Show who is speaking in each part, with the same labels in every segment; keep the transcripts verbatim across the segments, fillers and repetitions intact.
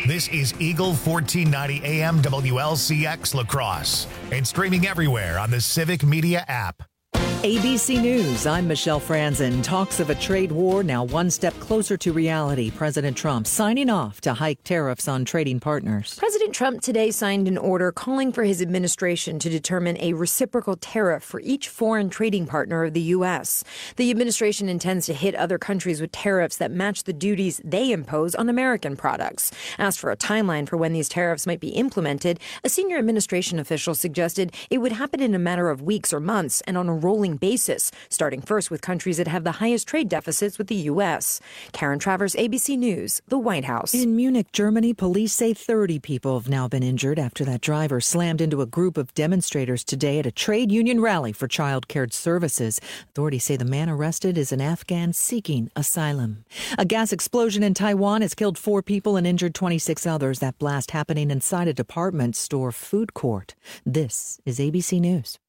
Speaker 1: This is Eagle fourteen ninety A M W L C X La Crosse and streaming everywhere on the Civic Media app.
Speaker 2: A B C News, I'm Michelle Franzen. Talks of a trade war now one step closer to reality. President Trump signing off to hike tariffs on trading partners.
Speaker 3: President Trump today signed an order calling for his administration to determine a reciprocal tariff for each foreign trading partner of the U S. The administration intends to hit other countries with tariffs that match the duties they impose on American products. Asked for a timeline for when these tariffs might be implemented, a senior administration official suggested it would happen in a matter of weeks or months and on a rolling basis, starting first with countries that have the highest trade deficits with the U S. Karen Travers, A B C News, the White House.
Speaker 2: In Munich, Germany, police say thirty people have now been injured after that driver slammed into a group of demonstrators today at a trade union rally for child care services. Authorities say the man arrested is an Afghan seeking asylum. A gas explosion in Taiwan has killed four people and injured twenty-six others. That blast happening inside a department store food court. This is A B C News.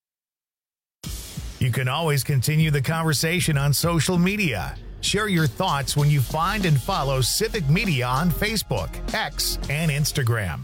Speaker 1: You can always continue the conversation on social media. Share your thoughts when you find and follow Civic Media on Facebook, X, and Instagram.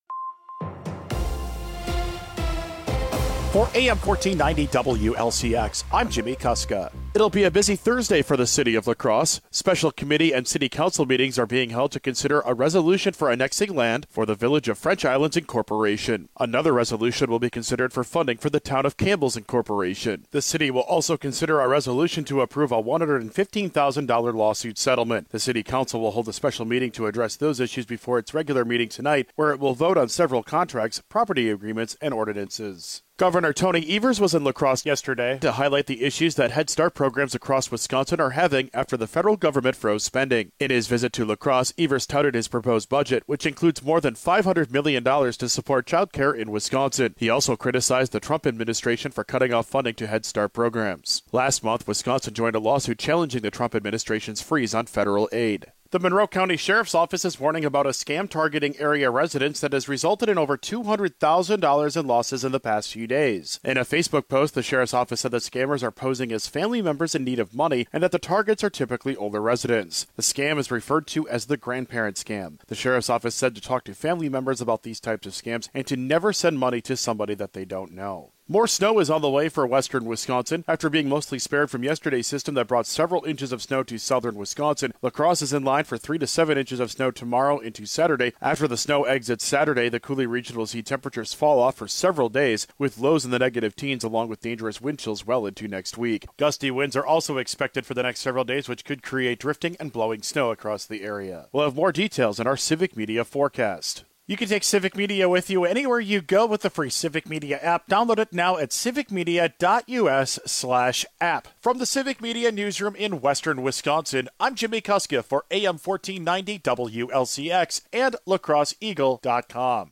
Speaker 4: For A M fourteen ninety W L C X, I'm Jimmy Kuska. It'll be a busy Thursday for the city of La Crosse. Special committee and city council meetings are being held to consider a resolution for annexing land for the Village of French Islands Incorporation. Another resolution will be considered for funding for the town of Campbell's Incorporation. The city will also consider a resolution to approve a one hundred fifteen thousand dollars lawsuit settlement. The city council will hold a special meeting to address those issues before its regular meeting tonight, where it will vote on several contracts, property agreements, and ordinances. Governor Tony Evers was in La Crosse yesterday to highlight the issues that Head Start programs across Wisconsin are having after the federal government froze spending. In his visit to La Crosse, Evers touted his proposed budget, which includes more than five hundred million dollars to support child care in Wisconsin. He also criticized the Trump administration for cutting off funding to Head Start programs. Last month, Wisconsin joined a lawsuit challenging the Trump administration's freeze on federal aid. The Monroe County Sheriff's Office is warning about a scam targeting area residents that has resulted in over two hundred thousand dollars in losses in the past few days. In a Facebook post, the Sheriff's Office said that scammers are posing as family members in need of money and that the targets are typically older residents. The scam is referred to as the grandparent scam. The Sheriff's Office said to talk to family members about these types of scams and to never send money to somebody that they don't know. More snow is on the way for western Wisconsin. After being mostly spared from yesterday's system that brought several inches of snow to southern Wisconsin, La Crosse is in line for three to seven inches of snow tomorrow into Saturday. After the snow exits Saturday, the Coulee region will see temperatures fall off for several days, with lows in the negative teens along with dangerous wind chills well into next week. Gusty winds are also expected for the next several days, which could create drifting and blowing snow across the area. We'll have more details in our Civic Media forecast. You can take Civic Media with you anywhere you go with the free Civic Media app. Download it now at civicmedia.us slash app. From the Civic Media newsroom in western Wisconsin, I'm Jimmy Kuska for A M fourteen ninety W L C X and La Crosse Eagle dot com.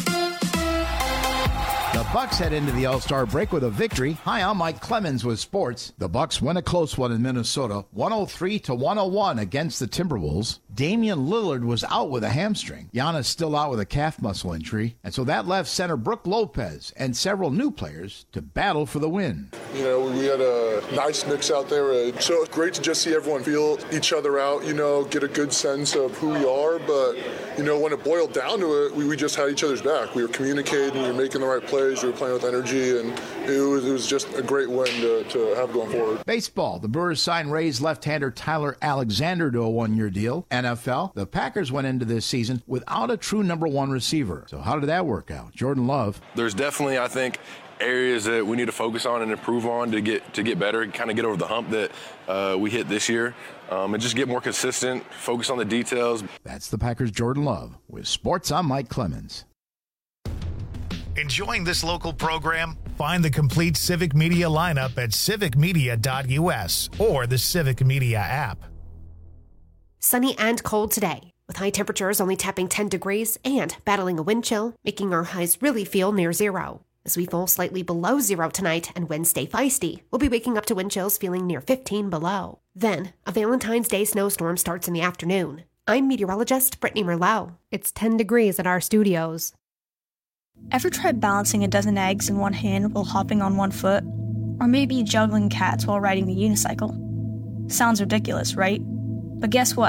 Speaker 5: The Bucks head into the All-Star break with a victory. Hi, I'm Mike Clemens with sports. The Bucks win a close one in Minnesota, one oh three to one oh one against the Timberwolves. Damian Lillard was out with a hamstring. Giannis still out with a calf muscle injury. And so that left center Brook Lopez and several new players to battle for the win.
Speaker 6: You know, we had a nice mix out there. So it's great to just see everyone feel each other out, you know, get a good sense of who we are. But, you know, when it boiled down to it, we, we just had each other's back. We were communicating, we were making the right plays, we were playing with energy, and it was, it was just a great win to, to have going forward.
Speaker 5: Baseball, the Brewers signed Rays left-hander Tyler Alexander to a one-year deal. N F L, the Packers went into this season without a true number one receiver. So how did that work out? Jordan Love.
Speaker 7: There's definitely, I think, areas that we need to focus on and improve on to get to get better, kind of get over the hump that uh, we hit this year, um, and just get more consistent, focus on the details.
Speaker 5: That's the Packers' Jordan Love. With sports, I'm Mike Clemens.
Speaker 1: Enjoying this local program? Find the complete Civic Media lineup at civic media dot u s or the Civic Media app.
Speaker 8: Sunny and cold today, with high temperatures only tapping ten degrees and battling a wind chill, making our highs really feel near zero. As we fall slightly below zero tonight and Wednesday feisty, we'll be waking up to wind chills feeling near fifteen below. Then, a Valentine's Day snowstorm starts in the afternoon. I'm meteorologist Brittany Merlot. It's ten degrees at our studios.
Speaker 9: Ever tried balancing a dozen eggs in one hand while hopping on one foot? Or maybe juggling cats while riding the unicycle? Sounds ridiculous, right? But guess what?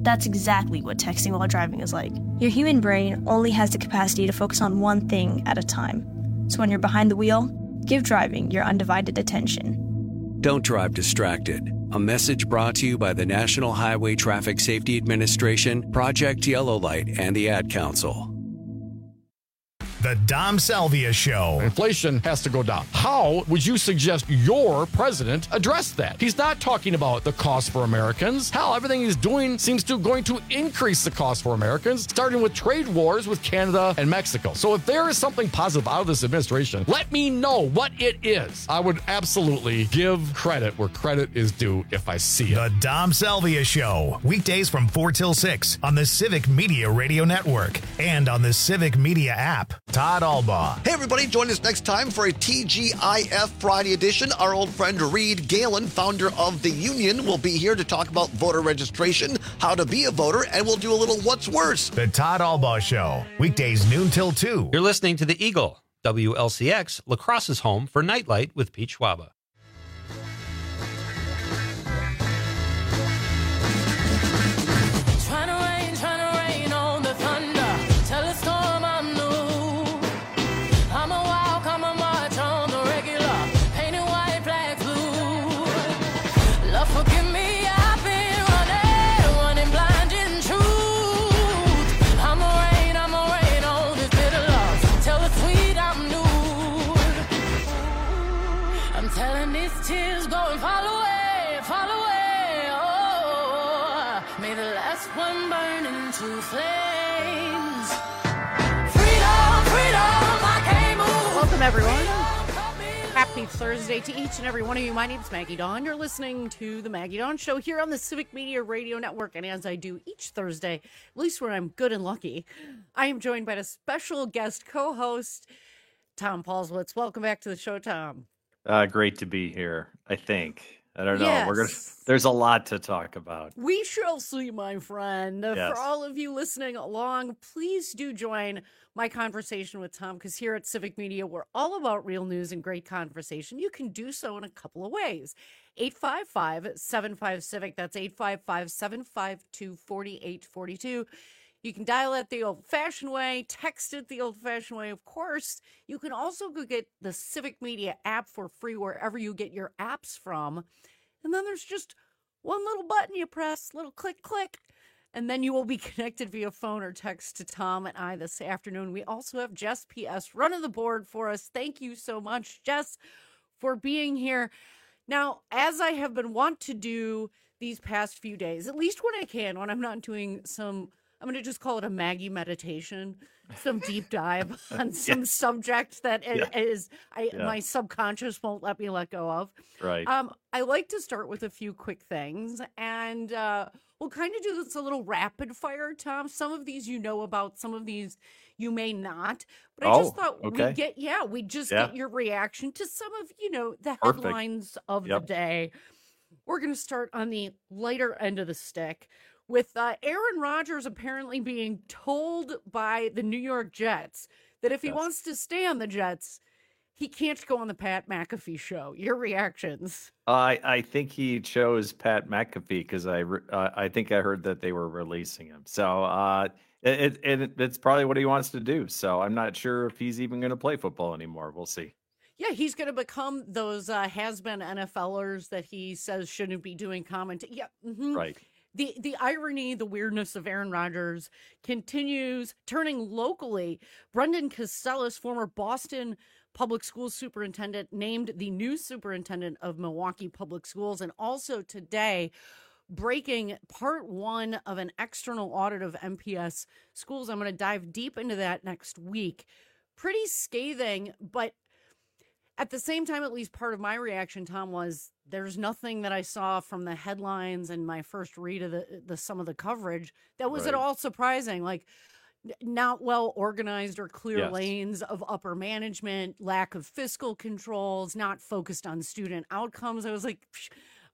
Speaker 9: That's exactly what texting while driving is like. Your human brain only has the capacity to focus on one thing at a time. So when you're behind the wheel, give driving your undivided attention.
Speaker 10: Don't drive distracted. A message brought to you by the National Highway Traffic Safety Administration, Project Yellow Light, and the Ad Council.
Speaker 1: The Dom Salvia Show.
Speaker 11: Inflation has to go down. How would you suggest your president address that? He's not talking about the cost for Americans. Hell, everything he's doing seems to going to increase the cost for Americans, starting with trade wars with Canada and Mexico. So if there is something positive out of this administration, let me know what it is. I would absolutely give credit where credit is due if I see it.
Speaker 1: The Dom Salvia Show. Weekdays from four till six on the Civic Media Radio Network and on the Civic Media app. Todd Albaugh.
Speaker 12: Hey, everybody, join us next time for a T G I F Friday edition. Our old friend Reed Galen, founder of the Union, will be here to talk about voter registration, how to be a voter, and we'll do a little What's Worse.
Speaker 1: The Todd Albaugh Show. Weekdays noon till two.
Speaker 13: You're listening to The Eagle, W L C X, La Crosse's home for Nightlight with Pete Schwaba.
Speaker 14: Everyone, happy Thursday to each and every one of you. My name is Maggie Dawn. You're listening to the Maggie Dawn Show here on the Civic Media Radio Network, and as I do each Thursday, at least when I'm good and lucky, I am joined by a special guest co-host, Tom Paulswitz. Welcome back to the show, Tom.
Speaker 15: Uh, great to be here. I think. I don't know.
Speaker 14: Yes.
Speaker 15: We're gonna. There's a lot to talk about.
Speaker 14: We shall see, my friend. Uh,
Speaker 15: Yes.
Speaker 14: For all of you listening along, please do join my conversation with Tom, because here at Civic Media, we're all about real news and great conversation. You can do so in a couple of ways. eight five five, seven five, CIVIC. That's eight five five, seven five two, four eight four two. You can dial it the old-fashioned way, text it the old-fashioned way. Of course, you can also go get the Civic Media app for free wherever you get your apps from. And then there's just one little button you press, little click, click, and then you will be connected via phone or text to Tom and I this afternoon. We also have Jess P S running the board for us. Thank you so much, Jess, for being here. Now, as I have been wont to do these past few days, at least when I can, when I'm not doing some, I'm going to just call it a Maggie meditation, some deep dive on some
Speaker 15: Yes.
Speaker 14: subject that is,
Speaker 15: Yeah.
Speaker 14: is I,
Speaker 15: Yeah.
Speaker 14: my subconscious won't let me let go of.
Speaker 15: Right.
Speaker 14: Um, I like to start with a few quick things, and uh, we'll kind of do this a little rapid fire, Tom. Some of these you know about, some of these you may not. But I just
Speaker 15: Oh,
Speaker 14: thought
Speaker 15: okay.
Speaker 14: we'd get, yeah, we just
Speaker 15: Yeah.
Speaker 14: get your reaction to some of, you know, the
Speaker 15: Perfect.
Speaker 14: headlines of
Speaker 15: Yep.
Speaker 14: the day. We're going to start on the lighter end of the stick with uh, Aaron Rodgers apparently being told by the New York Jets that if he
Speaker 15: Yes.
Speaker 14: wants to stay on the Jets, he can't go on the Pat McAfee show. Your reactions?
Speaker 15: I I think he chose Pat McAfee because I re- uh, I think I heard that they were releasing him. So uh, it, it, it it's probably what he wants to do. So I'm not sure if he's even going to play football anymore. We'll see.
Speaker 14: Yeah, he's going to become those uh, has-been NFLers that he says shouldn't be doing comment. Yeah, mhm.
Speaker 15: Right.
Speaker 14: The the irony, the weirdness of Aaron Rodgers continues, turning locally. Brendan Castellas, former Boston Public Schools superintendent, named the new superintendent of Milwaukee Public Schools. And also today, breaking part one of an external audit of M P S schools. I'm going to dive deep into that next week. Pretty scathing, but at the same time, at least part of my reaction, Tom, was there's nothing that I saw from the headlines and my first read of the, the some of the coverage that was at
Speaker 15: Right.
Speaker 14: all surprising. Like, n- not well organized or clear
Speaker 15: Yes.
Speaker 14: lanes of upper management, lack of fiscal controls, not focused on student outcomes. I was like, psh,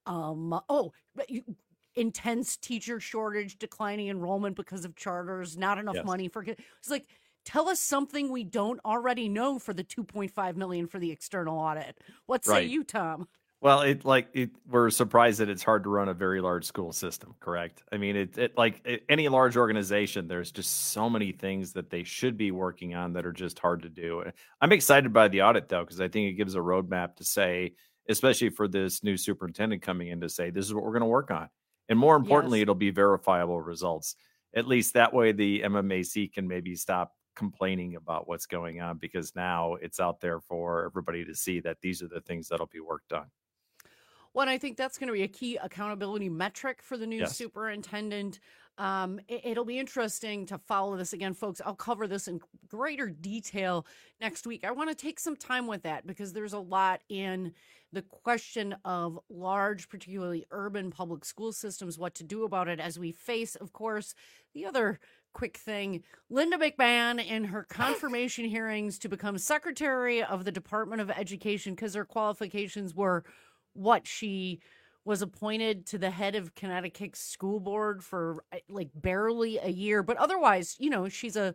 Speaker 14: um, oh, but you, intense teacher shortage, declining enrollment because of charters, not enough
Speaker 15: Yes.
Speaker 14: money for kids. It's like, tell us something we don't already know for the two point five million dollars for the external audit. What say
Speaker 15: Right.
Speaker 14: you, Tom?
Speaker 15: Well, it like it, we're surprised that it's hard to run a very large school system, correct? I mean, it, it like it, any large organization, there's just so many things that they should be working on that are just hard to do. I'm excited by the audit though, because I think it gives a roadmap to say, especially for this new superintendent coming in, to say this is what we're going to work on, and more importantly, yes. it'll be verifiable results. At least that way, the M M A C can maybe stop complaining about what's going on, because now it's out there for everybody to see that these are the things that'll be worked on.
Speaker 14: Well, and I think that's going to be a key accountability metric for the new yes. superintendent. Um, it, it'll be interesting to follow this again, folks. I'll cover this in greater detail next week. I want to take some time with that because there's a lot in the question of large, particularly urban public school systems, what to do about it as we face, of course, the other quick thing. Linda McMahon in her confirmation hearings to become Secretary of the Department of Education, because her qualifications were what she was appointed to the head of Connecticut's school board for like barely a year, but otherwise, you know, she's a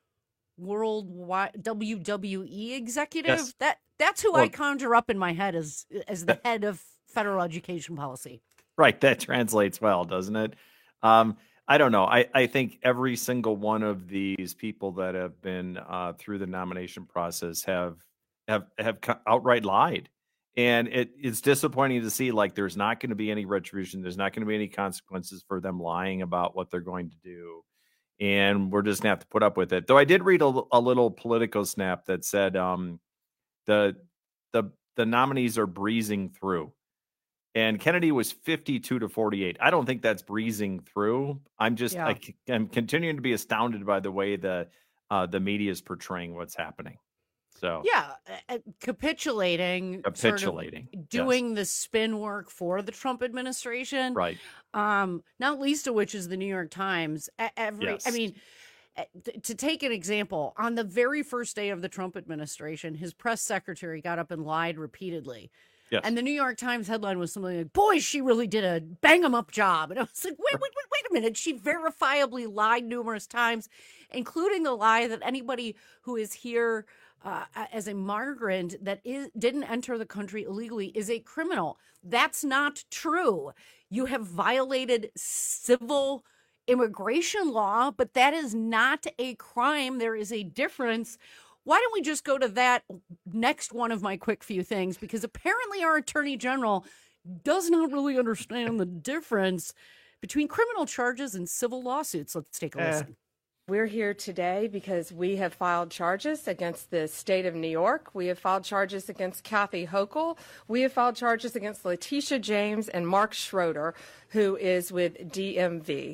Speaker 14: worldwide W W E executive.
Speaker 15: Yes.
Speaker 14: That that's who
Speaker 15: well,
Speaker 14: I conjure up in my head as as the head of federal education policy.
Speaker 15: Right, that translates well, doesn't it? Um, I don't know. I, I think every single one of these people that have been uh, through the nomination process have have have outright lied. And it, it's disappointing to see, like, there's not going to be any retribution. There's not going to be any consequences for them lying about what they're going to do. And we're just going to have to put up with it. Though I did read a, a little Politico snap that said um, the, the, the nominees are breezing through. And Kennedy was fifty-two to forty-eight. I don't think that's breezing through. I'm just, yeah. I, I'm continuing to be astounded by the way the, uh, the media is portraying what's happening. So
Speaker 14: yeah, uh, capitulating,
Speaker 15: capitulating,
Speaker 14: sort of doing yes. the spin work for the Trump administration,
Speaker 15: right?
Speaker 14: Um, not least of which is the New York Times. Every,
Speaker 15: yes.
Speaker 14: I mean, to take an example, on the very first day of the Trump administration, his press secretary got up and lied repeatedly.
Speaker 15: Yes.
Speaker 14: And the New York Times headline was something like, "Boy, she really did a bang 'em up job." And I was like, wait, wait, wait, wait a minute. She verifiably lied numerous times, including the lie that anybody who is here Uh, as a migrant that is didn't enter the country illegally is a criminal. That's not true. You have violated civil immigration law, but that is not a crime. There is a difference. Why don't we just go to that next one of my quick few things? Because apparently our attorney general does not really understand the difference between criminal charges and civil lawsuits. Let's take a
Speaker 15: uh.
Speaker 14: listen.
Speaker 16: We're here today because we have filed charges against the state of New York. We have filed charges against Kathy Hochul. We have filed charges against Letitia James and Mark Schroeder, who is with D M V.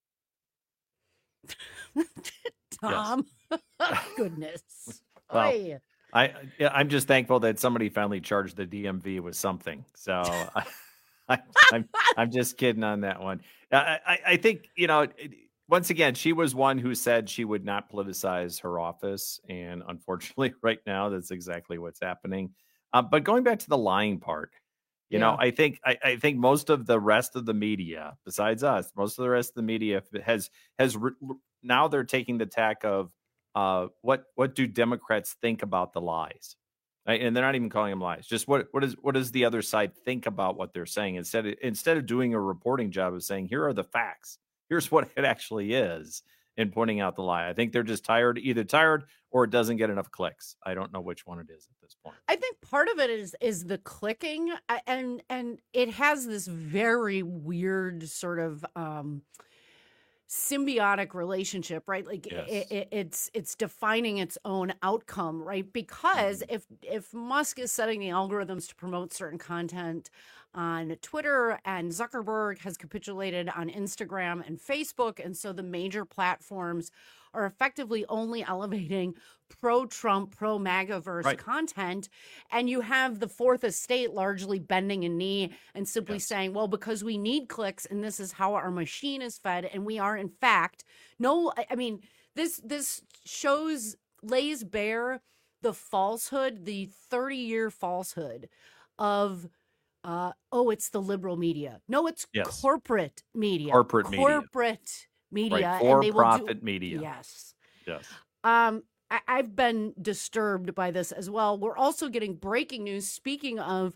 Speaker 14: Tom, goodness.
Speaker 15: Well,
Speaker 14: Oy.
Speaker 15: I, yeah, I'm just thankful that somebody finally charged the D M V with something. So I, I, I'm, I'm just kidding on that one. I, I, I think, you know, it, once again, she was one who said she would not politicize her office. And unfortunately, right now, that's exactly what's happening. Uh, but going back to the lying part, you yeah. know, I think I, I think most of the rest of the media, besides us, most of the rest of the media has has re- now they're taking the tack of uh, what what do Democrats think about the lies? Right? And they're not even calling them lies. Just what what is what does the other side think about what they're saying? Instead of, instead of doing a reporting job of saying, here are the facts. Here's what it actually is, and pointing out the lie. I think they're just tired, either tired or it doesn't get enough clicks. I don't know which one it is at this point.
Speaker 14: I think part of it is is the clicking, and and it has this very weird sort of um, symbiotic relationship, right? Like
Speaker 15: yes.
Speaker 14: it, it, it's it's defining its own outcome, right? Because mm-hmm. if if Musk is setting the algorithms to promote certain content on Twitter, and Zuckerberg has capitulated on Instagram and Facebook, and so the major platforms are effectively only elevating pro-Trump, pro-MAGA-verse
Speaker 15: right.
Speaker 14: content, and you have the fourth estate largely bending a knee and simply
Speaker 15: yes.
Speaker 14: saying, well, because we need clicks, and this is how our machine is fed, and we are, in fact, no, I mean, this this shows, lays bare the falsehood, the thirty-year falsehood of Uh, oh, it's the liberal media. No, it's
Speaker 15: yes.
Speaker 14: corporate media.
Speaker 15: Corporate media.
Speaker 14: Corporate media.
Speaker 15: Right.
Speaker 14: And they will
Speaker 15: For-profit
Speaker 14: do,
Speaker 15: media.
Speaker 14: Yes.
Speaker 15: Yes.
Speaker 14: Um, I, I've been disturbed by this as well. We're also getting breaking news. Speaking of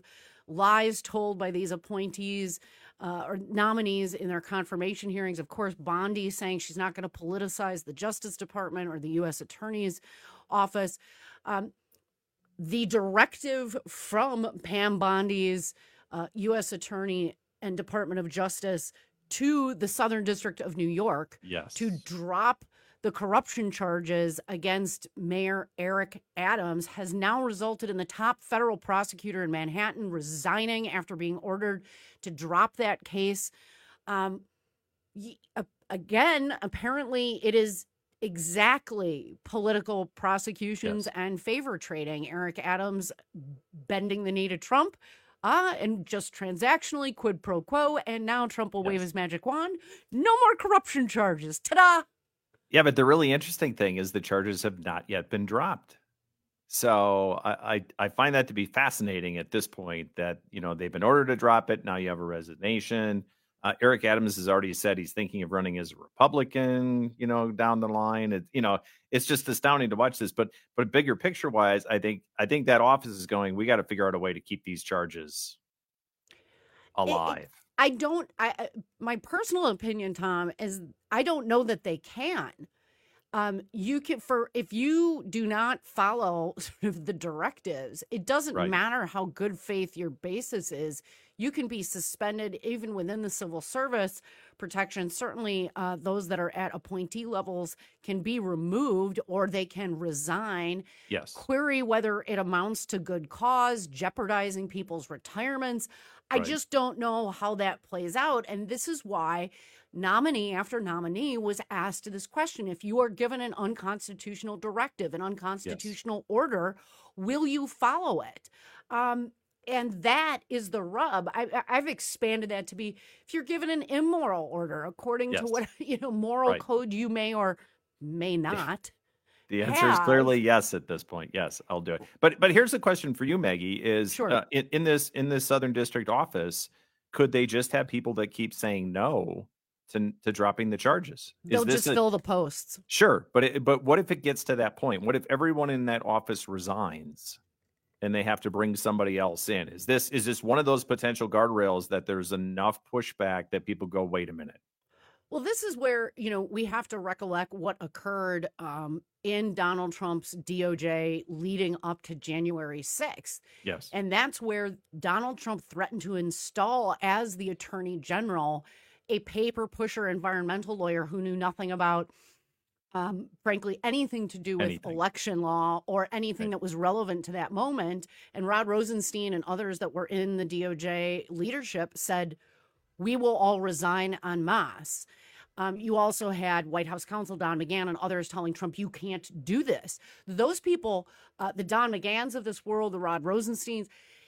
Speaker 14: lies told by these appointees uh, or nominees in their confirmation hearings. Of course, Bondi saying she's not going to politicize the Justice Department or the U S Attorney's Office. Um, the directive from Pam Bondi's uh, U S Attorney and Department of Justice to the Southern District of New York
Speaker 15: yes.
Speaker 14: to drop the corruption charges against Mayor Eric Adams has now resulted in the top federal prosecutor in Manhattan resigning after being ordered to drop that case. Um, again, apparently it is exactly political prosecutions yes. and favor trading. Eric Adams bending the knee to Trump. Uh, and just transactionally, quid pro quo, and now Trump will yes. wave his magic wand. No more corruption charges. Ta-da!
Speaker 15: Yeah, but the really interesting thing is the charges have not yet been dropped. So I, I, I find that to be fascinating at this point that, you know, they've been ordered to drop it. Now you have a resignation. Uh, Eric Adams has already said he's thinking of running as a Republican, you know, down the line. It, you know, it's just astounding to watch this. But but bigger picture wise, I think I think that office is going, we got to figure out a way to keep these charges alive.
Speaker 14: It, it, I don't I my personal opinion, Tom, is I don't know that they can. Um, you can for if you do not follow sort of the directives, it doesn't right. matter how good faith your basis is. You can be suspended even within the civil service protection. Certainly, uh, those that are at appointee levels can be removed or they can resign.
Speaker 15: Yes.
Speaker 14: Query whether it amounts to good cause, jeopardizing people's retirements.
Speaker 15: Right.
Speaker 14: I just don't know how that plays out. And this is why nominee after nominee was asked this question. If you are given an unconstitutional directive, an unconstitutional yes. order, will you follow it? Um, and that is the rub. I, I've expanded that to be, if you're given an immoral order, according yes. to what, you know, moral right. code you may or may not.
Speaker 15: The answer have. is clearly yes at this point. Yes, I'll do it. But but here's the question for you, Maggie, is
Speaker 14: sure.
Speaker 15: uh, in, in this in this Southern District office, could they just have people that keep saying no to, to dropping the charges? Is
Speaker 14: They'll
Speaker 15: this
Speaker 14: just
Speaker 15: a,
Speaker 14: fill the posts.
Speaker 15: Sure, but it, but what if it gets to that point? What if everyone in that office resigns and they have to bring somebody else in? Is this is this one of those potential guardrails that there's enough pushback that people go, wait a minute?
Speaker 14: Well, this is where, you know, we have to recollect what occurred um, in Donald Trump's D O J leading up to January sixth.
Speaker 15: Yes.
Speaker 14: And that's where Donald Trump threatened to install as the attorney general a paper pusher environmental lawyer who knew nothing about, um, frankly, anything to do with anything. election law or anything right. that was relevant to that moment. And Rod Rosenstein and others that were in the D O J leadership said, we will all resign en masse. Um, you also had White House counsel Don McGahn and others telling Trump, you can't do this. Those people, uh, the Don McGahns of this world, the Rod Rosensteins,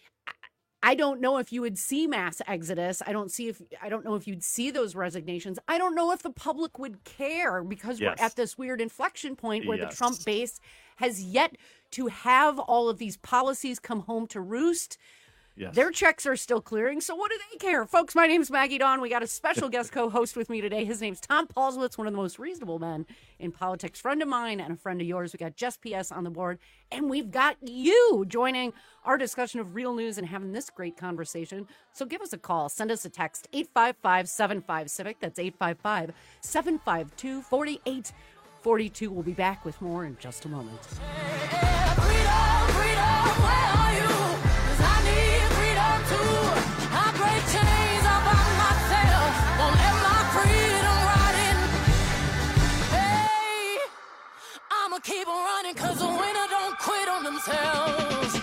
Speaker 14: I don't know if you would see mass exodus. I don't see if I don't know if you'd see those resignations. I don't know if the public would care because yes. we're at this weird inflection point where yes. the Trump base has yet to have all of these policies come home to roost.
Speaker 15: Yes.
Speaker 14: Their checks are still clearing, so what do they care? Folks, my name's Maggie Dawn. We got a special guest co-host with me today. His name's Tom Paulswitz, one of the most reasonable men in politics, friend of mine and a friend of yours. We got Jess P S on the board, and we've got you joining our discussion of real news and having this great conversation. So give us a call. Send us a text, eight five five, seven five, CIVIC. That's eight five five, seven five two, four eight four two. We'll be back with more in just a moment.
Speaker 17: Yeah, freedom, freedom, where are you? Keep on running because the winner don't quit on themselves.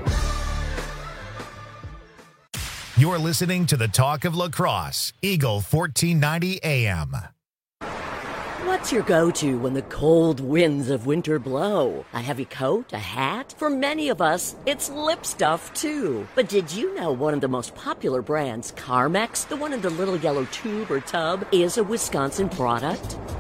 Speaker 1: You're listening to the Talk of La Crosse, Eagle fourteen ninety A M.
Speaker 18: What's your go-to when the cold winds of winter blow? A heavy coat? A hat? For many of us, it's lip stuff, too. But did you know one of the most popular brands, Carmex, the one in the little yellow tube or tub, is a Wisconsin product?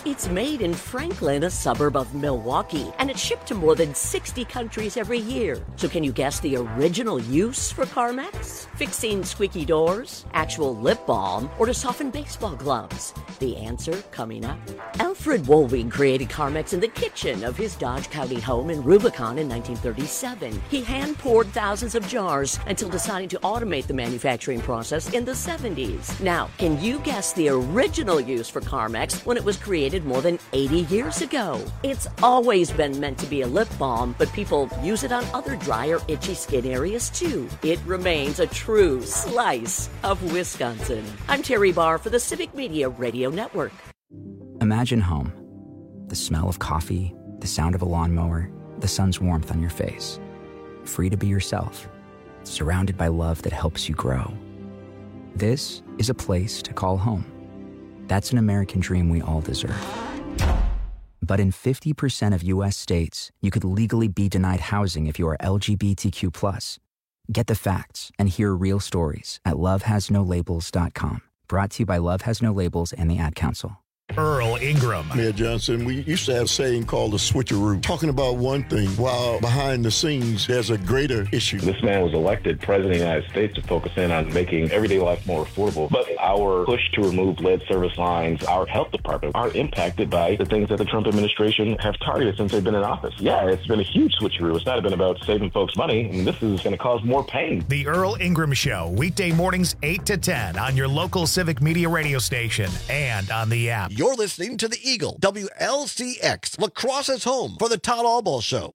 Speaker 18: It's made in Franklin, a suburb of Milwaukee, and it's shipped to more than sixty countries every year. So can you guess the original use for Carmex? Fixing squeaky doors, actual lip balm, or to soften baseball gloves? The answer coming up. Alfred Woolwing created Carmex in the kitchen of his Dodge County home in Rubicon in nineteen thirty-seven. He hand-poured thousands of jars until deciding to automate the manufacturing process in the seventies. Now, can you guess the original use for Carmex when it was created more than eighty years ago? It's always been meant to be a lip balm, but people use it on other dry or itchy skin areas too. It remains a true slice of Wisconsin. I'm Terry Barr for the Civic Media Radio Network.
Speaker 19: Imagine home. The smell of coffee, the sound of a lawnmower, the sun's warmth on your face. Free to be yourself, surrounded by love that helps you grow. This is a place to call home. That's an American dream we all deserve. But in fifty percent of U S states, you could legally be denied housing if you are L G B T Q plus. Get the facts and hear real stories at love has no labels dot com. Brought to you by Love Has No Labels and the Ad Council.
Speaker 1: Earl Ingram.
Speaker 20: Mayor Johnson, we used to have a saying called the switcheroo, talking about one thing while behind the scenes there's a greater issue.
Speaker 21: This man was elected president of the United States to focus in on making everyday life more affordable. But our push to remove lead service lines, our health department, are impacted by the things that the Trump administration have targeted since they've been in office. Yeah, it's been a huge switcheroo. It's not been about saving folks money. I mean, this is going to cause more pain.
Speaker 1: The Earl Ingram Show, weekday mornings eight to ten on your local Civic Media radio station and on the app.
Speaker 12: You're listening to the Eagle, W L C X, La Crosse's home for the Todd Albaugh Show.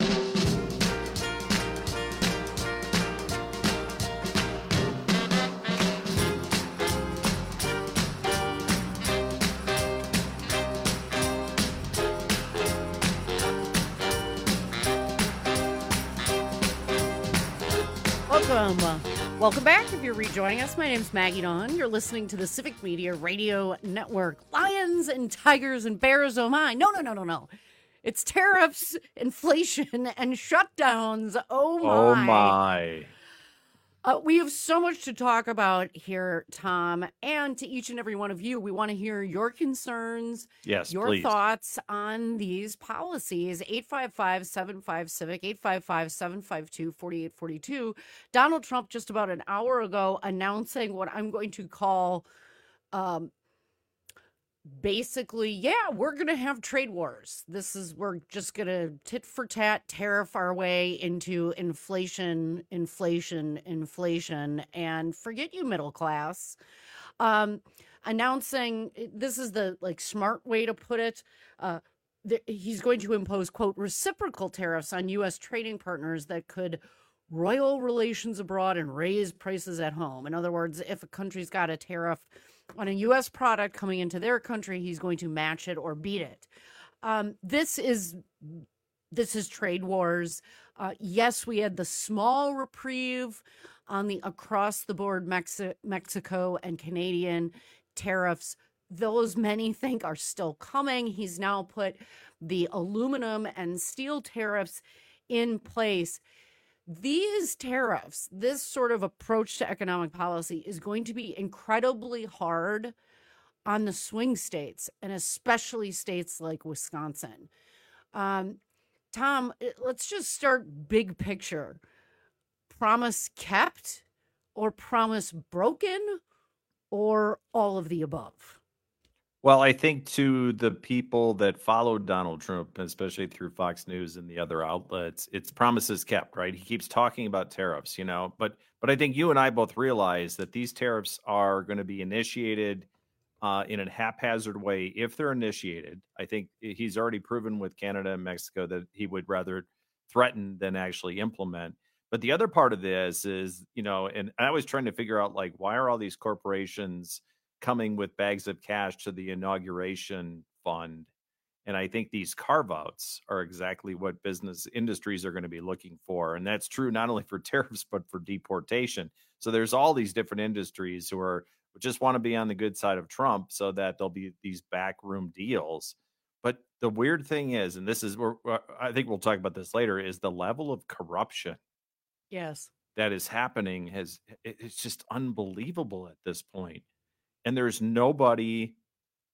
Speaker 14: Welcome. Welcome back. If you're rejoining us, my name's Maggie Dawn. You're listening to the Civic Media Radio Network. Lions and tigers and bears, oh my. No, no, no, no, no. It's tariffs, inflation, and shutdowns. Oh my.
Speaker 15: Oh my.
Speaker 14: Uh, we have so much to talk about here, Tom, and to each and every one of you, we want to hear your concerns,
Speaker 15: yes,
Speaker 14: your
Speaker 15: please.
Speaker 14: thoughts on these policies. eight five five, seven five, CIVIC, eight five five, seven five two, four eight four two. Donald Trump just about an hour ago announcing what I'm going to call um, basically, yeah, we're going to have trade wars. This is, we're just going to tit for tat tariff our way into inflation, inflation, inflation, and forget you middle class. Um, announcing, this is the like smart way to put it. Uh, th- he's going to impose, quote, reciprocal tariffs on U S trading partners that could roil relations abroad and raise prices at home. In other words, if a country's got a tariff on a U S product coming into their country, he's going to match it or beat it. Um, this is this is trade wars. Uh, yes, we had the small reprieve on the across-the-board Mexi- Mexico and Canadian tariffs. Those many think are still coming. He's now put the aluminum and steel tariffs in place. These tariffs, this sort of approach to economic policy is going to be incredibly hard on the swing states, and especially states like Wisconsin. Um, Tom, let's just start big picture. Promise kept or promise broken or all of the above?
Speaker 15: Well, I think to the people that followed Donald Trump, especially through Fox News and the other outlets, it's promises kept, right? He keeps talking about tariffs, you know, but but I think you and I both realize that these tariffs are going to be initiated uh, in a haphazard way if they're initiated. I think he's already proven with Canada and Mexico that he would rather threaten than actually implement. But the other part of this is, you know, and I was trying to figure out, like, why are all these corporations coming with bags of cash to the inauguration fund? And I think these carve-outs are exactly what business industries are going to be looking for. And that's true not only for tariffs, but for deportation. So there's all these different industries who are who just want to be on the good side of Trump so that there'll be these backroom deals. But the weird thing is, and this is where I think we'll talk about this later, is the level of corruption
Speaker 14: Yes.
Speaker 15: that is happening has it's just unbelievable at this point. And there's nobody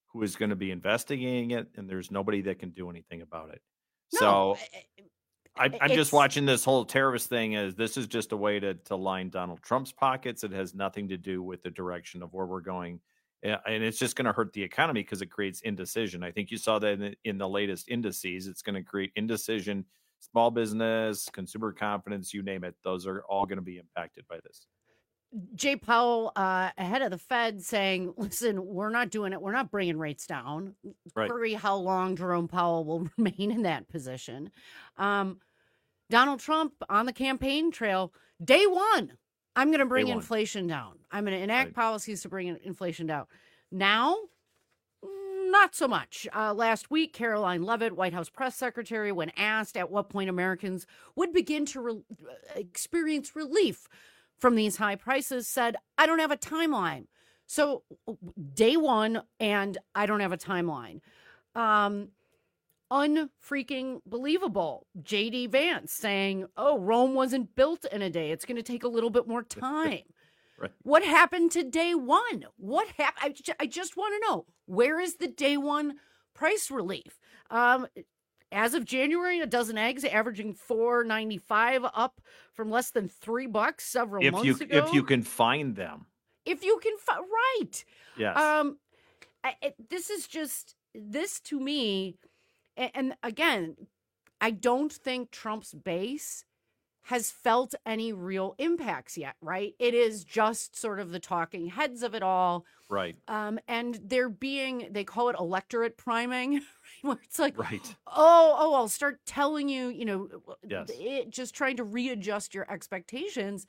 Speaker 15: who is going to be investigating it, and there's nobody that can do anything about it.
Speaker 14: No,
Speaker 15: so I, I'm
Speaker 14: it's-
Speaker 15: just watching this whole terrorist thing as this is just a way to, to line Donald Trump's pockets. It has nothing to do with the direction of where we're going. Uh, And it's just going to hurt the economy because it creates indecision. I think you saw that in the, in the latest indices. It's going to create indecision, small business, consumer confidence, you name it. Those are all going to be impacted by this.
Speaker 14: Jay Powell, uh, ahead of the Fed, saying, listen, we're not doing it. We're not bringing rates down.
Speaker 15: Right.
Speaker 14: Query how long Jerome Powell will remain in that position. Um, Donald Trump on the campaign trail, day one, I'm going to bring
Speaker 15: Day one.
Speaker 14: inflation down. I'm going to enact
Speaker 15: Right.
Speaker 14: policies to bring in- inflation down. Now, mm, not so much. Uh, last week, Caroline Leavitt, White House press secretary, when asked at what point Americans would begin to re- experience relief from these high prices, said, I don't have a timeline. So day one, and I don't have a timeline. Um, unfreaking believable. J D Vance saying, oh, Rome wasn't built in a day. It's going to take a little bit more time.
Speaker 15: Right.
Speaker 14: What happened to day one? What happened? I, ju- I just want to know, where is the day one price relief? Um, as of January, a dozen eggs averaging four ninety-five, up from less than three bucks several
Speaker 15: If
Speaker 14: months
Speaker 15: you
Speaker 14: ago.
Speaker 15: if you can find them.
Speaker 14: If you can find, right.
Speaker 15: Yes.
Speaker 14: Um, I, it, this is just, this to me, and, and again, I don't think Trump's base has felt any real impacts yet, right? It is just sort of the talking heads of it all.
Speaker 15: Right.
Speaker 14: Um, and they're being, they call it electorate priming, where it's like,
Speaker 15: Right.
Speaker 14: oh, oh, I'll start telling you, you know,
Speaker 15: Yes.
Speaker 14: it, just trying to readjust your expectations.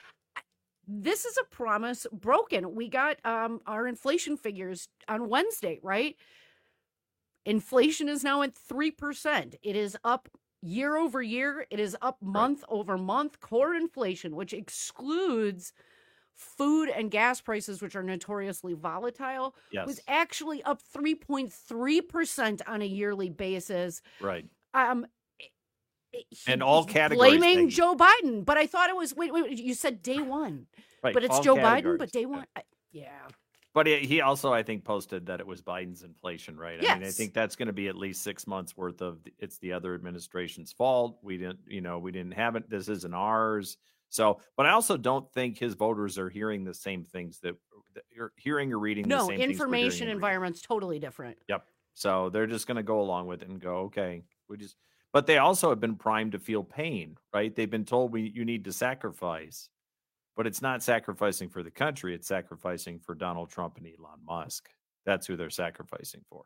Speaker 14: This is a promise broken. We got um, our inflation figures on Wednesday, right? Inflation is now at three percent. It is up year over year. It is up month over month. Core inflation, which excludes food and gas prices, which are notoriously volatile,
Speaker 15: Yes.
Speaker 14: was actually up three point three percent on a yearly basis.
Speaker 15: Right.
Speaker 14: Um,
Speaker 15: And all
Speaker 14: he's
Speaker 15: categories.
Speaker 14: blaming
Speaker 15: Peggy.
Speaker 14: Joe Biden, but I thought it was wait, wait, you said day one,
Speaker 15: Right,
Speaker 14: but it's
Speaker 15: all
Speaker 14: Joe Biden,
Speaker 15: categories,
Speaker 14: but day one, I, yeah.
Speaker 15: But he he also, I think, posted that it was Biden's inflation, right? I mean, I
Speaker 14: Yes.
Speaker 15: think that's going to be at least six months worth of it's the other administration's fault. We didn't, you know, we didn't have it. This isn't ours. So, but I also don't think his voters are hearing the same things that, that you're hearing or reading. the
Speaker 14: No,
Speaker 15: same things we're hearing
Speaker 14: information
Speaker 15: and reading.
Speaker 14: environment's totally different.
Speaker 15: Yep. So they're just going to go along with it and go, okay, we just. But they also have been primed to feel pain, right? They've been told we you need to sacrifice. But it's not sacrificing for the country. It's sacrificing for Donald Trump and Elon Musk. That's who they're sacrificing for.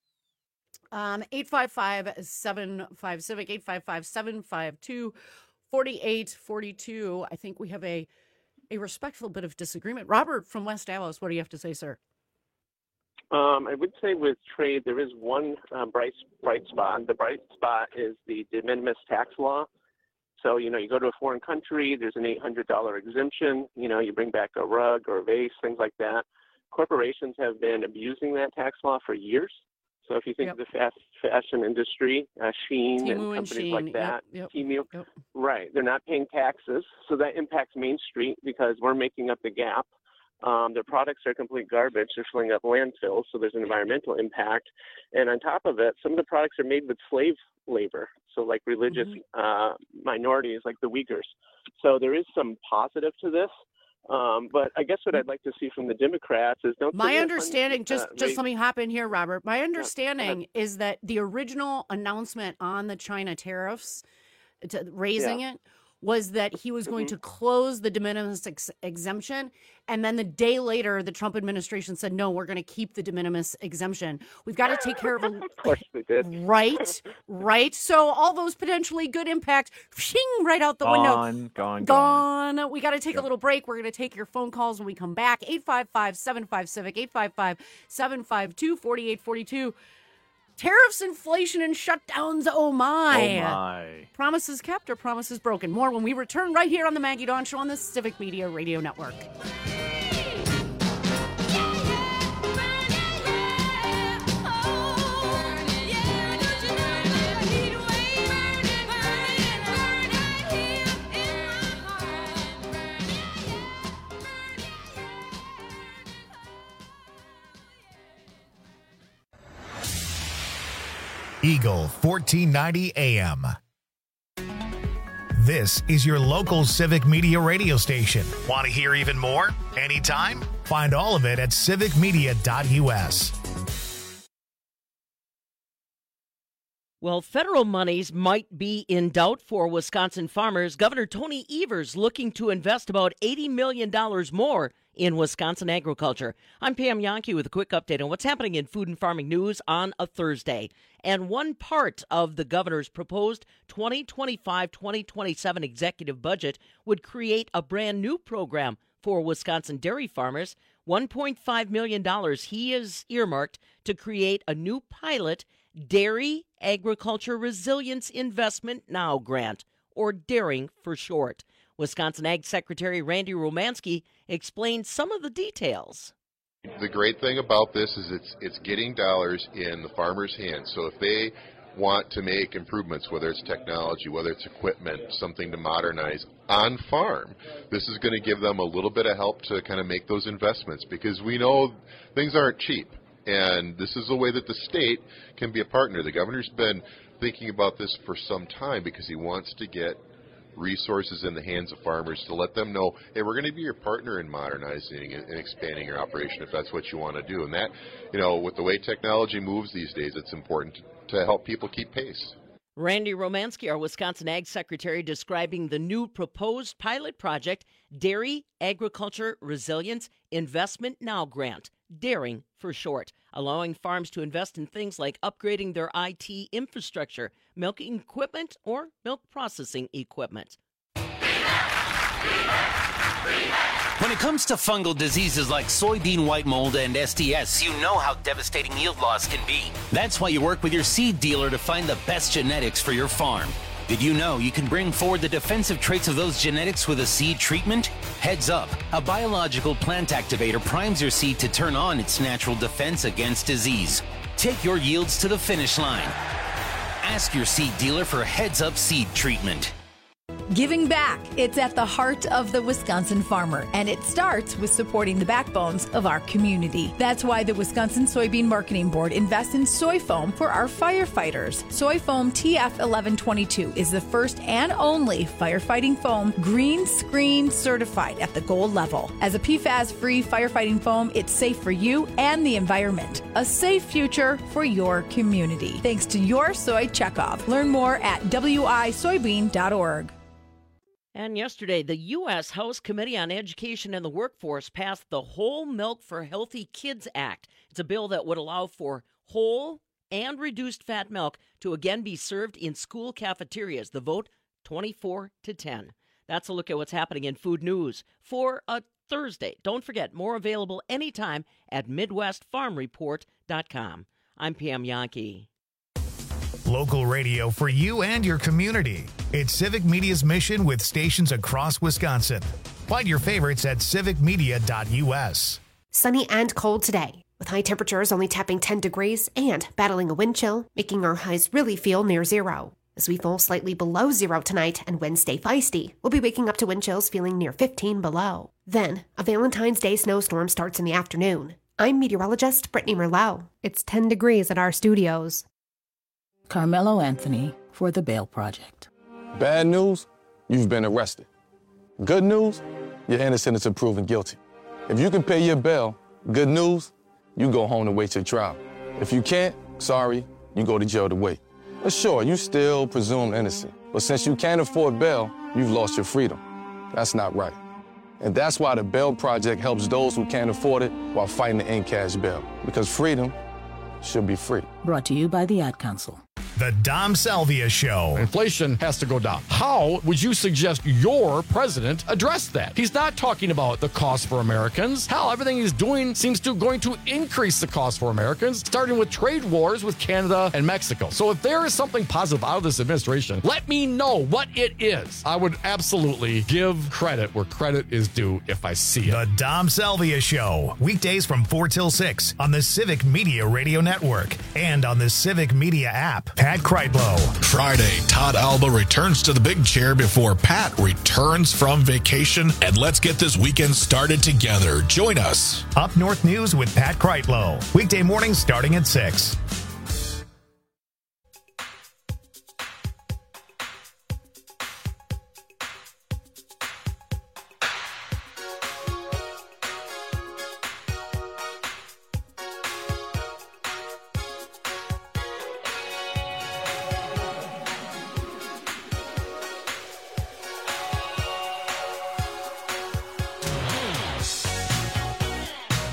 Speaker 14: Um, eight five five, seven five Civic, eight five five, seven five two, four eight four two. I think we have a, a respectful bit of disagreement. Robert from West Dallas, what do you have to say, sir?
Speaker 3: Um, I would say with trade, there is one uh, bright bright spot. The bright spot is the de minimis tax law. So, you know, you go to a foreign country, there's an eight hundred dollars exemption. You know, you bring back a rug or a vase, things like that. Corporations have been abusing that tax law for years. So if you think of the fast fashion industry, uh, Shein
Speaker 14: Temu
Speaker 3: and
Speaker 14: and
Speaker 3: companies
Speaker 14: Shein,
Speaker 3: like
Speaker 14: yep,
Speaker 3: that,
Speaker 14: yep,
Speaker 3: Temu,
Speaker 14: yep.
Speaker 3: right, they're not paying taxes. So that impacts Main Street because we're making up the gap. Um, their products are complete garbage. They're filling up landfills, so there's an environmental impact. And on top of it, some of the products are made with slave labor, so like religious
Speaker 14: Mm-hmm.
Speaker 3: uh, minorities like the Uyghurs. So there is some positive to this. Um, but I guess what I'd like to see from the Democrats is don't.
Speaker 14: My
Speaker 3: they
Speaker 14: understanding,
Speaker 3: fund,
Speaker 14: just
Speaker 3: uh,
Speaker 14: just
Speaker 3: raise-
Speaker 14: let me hop in here, Robert. My understanding is that the original announcement on the China tariffs, to, raising
Speaker 3: Yeah.
Speaker 14: it, was that he was going
Speaker 3: Mhm.
Speaker 14: to close the de minimis ex- exemption. And then the day later, the Trump administration said, no, we're going to keep the de minimis exemption. We've got to take care of a.
Speaker 3: Of course they did.
Speaker 14: Right, right. So all those potentially good impacts, shing, right out the window.
Speaker 15: Gone, gone, gone.
Speaker 14: Gone. We got to take a little break. We're going to take your phone calls when we come back. eight five five, seven five Civic, eight five five, seven five two, four eight four two. Tariffs, inflation, and shutdowns. Oh, my.
Speaker 15: Oh, my.
Speaker 14: Promises kept or promises broken. More when we return right here on the Maggie Dawn Show on the Civic Media Radio Network.
Speaker 1: Eagle fourteen ninety A M. This is your local Civic Media radio station. Want to hear even more? Anytime? Find all of it at civic media dot U S.
Speaker 2: Well, federal monies might be in doubt for Wisconsin farmers. Governor Tony Evers looking to invest about eighty million dollars more in Wisconsin agriculture. I'm Pam Yonke with a quick update on what's happening in food and farming news on a Thursday. And one part of the governor's proposed twenty twenty-five twenty twenty-seven executive budget would create a brand new program for Wisconsin dairy farmers. one point five million dollars he is earmarked to create a new pilot Dairy Agriculture Resilience Investment Now grant, or DARING for short. Wisconsin Ag Secretary Randy Romanski explained some of the details.
Speaker 22: The great thing about this is it's it's getting dollars in the farmers' hands. So if they want to make improvements, whether it's technology, whether it's equipment, something to modernize on farm, this is going to give them a little bit of help to kind of make those investments, because we know things aren't cheap. And this is a way that the state can be a partner. The governor's been thinking about this for some time because he wants to get resources in the hands of farmers to let them know, hey, we're going to be your partner in modernizing and expanding your operation if that's what you want to do. And that, you know, with the way technology moves these days, it's important to help people keep pace.
Speaker 2: Randy Romanski, our Wisconsin Ag Secretary, describing the new proposed pilot project, Dairy Agriculture Resilience Investment Now Grant, DARING for short, allowing farms to invest in things like upgrading their I T infrastructure, milking equipment, or milk processing equipment.
Speaker 23: When it comes to fungal diseases like soybean white mold and S T S, you know how devastating yield loss can be. That's why you work with your seed dealer to find the best genetics for your farm. Did you know you can bring forward the defensive traits of those genetics with a seed treatment? Heads up, a biological plant activator primes your seed to turn on its natural defense against disease. Take your yields to the finish line. Ask your seed dealer for Heads Up seed treatment.
Speaker 24: Giving back. It's at the heart of the Wisconsin farmer, and it starts with supporting the backbones of our community. That's why the Wisconsin Soybean Marketing Board invests in soy foam for our firefighters. Soy foam T F eleven twenty-two is the first and only firefighting foam green screen certified at the gold level. As a P F A S-free firefighting foam, it's safe for you and the environment. A safe future for your community. Thanks to your soy checkoff. Learn more at w i soybean dot org.
Speaker 2: And yesterday, the U S House Committee on Education and the Workforce passed the Whole Milk for Healthy Kids Act. It's a bill that would allow for whole and reduced fat milk to again be served in school cafeterias. The vote, twenty-four to ten. That's a look at what's happening in food news for a Thursday. Don't forget, more available anytime at midwest farm report dot com. I'm Pam Yonke.
Speaker 1: Local radio for you and your community. It's Civic Media's mission with stations across Wisconsin. Find your favorites at civic media dot U S.
Speaker 8: Sunny and cold today, with high temperatures only tapping ten degrees and battling a wind chill, making our highs really feel near zero. As we fall slightly below zero tonight and Wednesday feisty, we'll be waking up to wind chills feeling near fifteen below. Then, a Valentine's Day snowstorm starts in the afternoon. I'm meteorologist Brittany Merlot. It's ten degrees at our studios.
Speaker 25: Carmelo Anthony for the Bail Project.
Speaker 26: Bad news, you've been arrested. Good news, you're innocent until proven guilty. If you can pay your bail, good news, you go home to wait your trial. If you can't, sorry, you go to jail to wait. But sure, you still presumed innocent. But since you can't afford bail, you've lost your freedom. That's not right. And that's why the Bail Project helps those who can't afford it while fighting to end cash bail. Because freedom should be free.
Speaker 25: Brought to you by the Ad Council.
Speaker 1: The Dom Salvia Show.
Speaker 11: Inflation has to go down. How would you suggest your president address that? He's not talking about the cost for Americans. Hell, everything he's doing seems to going to increase the cost for Americans, starting with trade wars with Canada and Mexico. So if there is something positive out of this administration, let me know what it is. I would absolutely give credit where credit is due if I see it.
Speaker 1: The Dom Salvia Show. Weekdays from four till six on the Civic Media Radio Network and on the Civic Media app. Pat Kreitlow.
Speaker 27: Friday, Todd Alba returns to the big chair before Pat returns from vacation. And let's get this weekend started together. Join us.
Speaker 1: Up North News with Pat Kreitlow. Weekday mornings starting at six.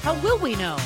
Speaker 14: How will we know?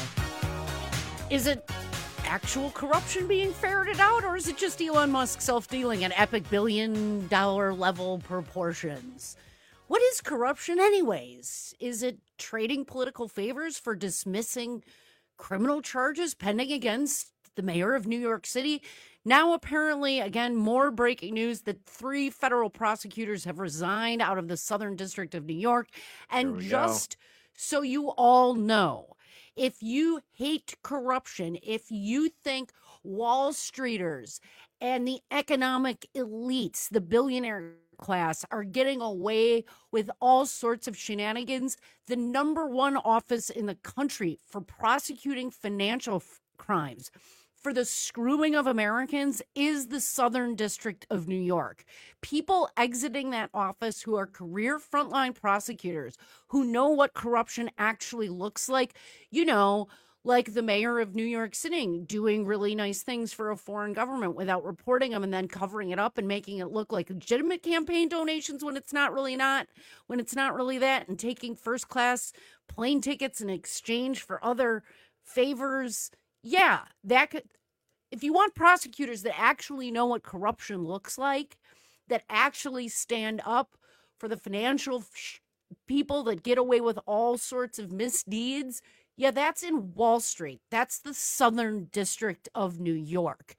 Speaker 14: Is it actual corruption being ferreted out, or is it just Elon Musk self-dealing at epic billion-dollar level proportions? What is corruption anyways? Is it trading political favors for dismissing criminal charges pending against the mayor of New York City? Now, apparently, again, more breaking news that three federal prosecutors have resigned out of the Southern District of New York. And just go. So you all know, if you hate corruption, if you think Wall Streeters and the economic elites, the billionaire class, are getting away with all sorts of shenanigans, the number one office in the country for prosecuting financial f- crimes, for the screwing of Americans, is the Southern District of New York. People exiting that office who are career frontline prosecutors, who know what corruption actually looks like, you know, like the mayor of New York City doing really nice things for a foreign government without reporting them and then covering it up and making it look like legitimate campaign donations when it's not really not, when it's not really that, and taking first class plane tickets in exchange for other favors. Yeah, that could, if you want prosecutors that actually know what corruption looks like, that actually stand up for the financial sh- people that get away with all sorts of misdeeds, yeah, that's in Wall Street. That's the Southern District of New York.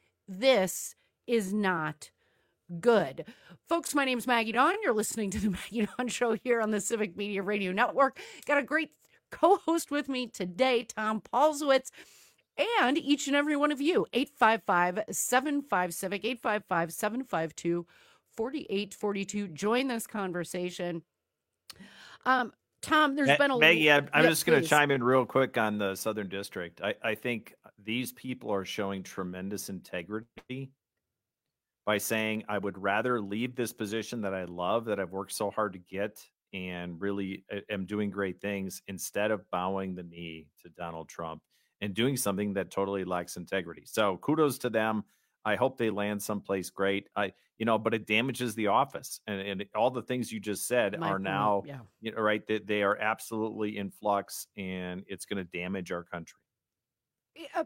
Speaker 14: This is not good. Folks, my name is Maggie Dawn. You're listening to the Maggie Dawn Show here on the Civic Media Radio Network. Got a great co-host with me today, Tom Paulswitz. And each and every one of you, eight five five, seven five, CIVIC, eight five five, seven five two, four eight four two. Join this conversation. Um, Tom, there's
Speaker 15: Ma-
Speaker 14: been a...
Speaker 15: Maggie, I'm, I'm
Speaker 14: yeah,
Speaker 15: just going to
Speaker 14: please.
Speaker 15: chime in real quick on the Southern District. I, I think these people are showing tremendous integrity by saying, I would rather leave this position that I love, that I've worked so hard to get, and really am doing great things, instead of bowing the knee to Donald Trump and doing something that totally lacks integrity. So kudos to them. I hope they land someplace great. I, you know, but it damages the office, and, and all the things you just said
Speaker 14: My
Speaker 15: are
Speaker 14: point,
Speaker 15: now,
Speaker 14: yeah.
Speaker 15: you know, right. They, they are absolutely in flux, and it's going to damage our country.
Speaker 14: Uh,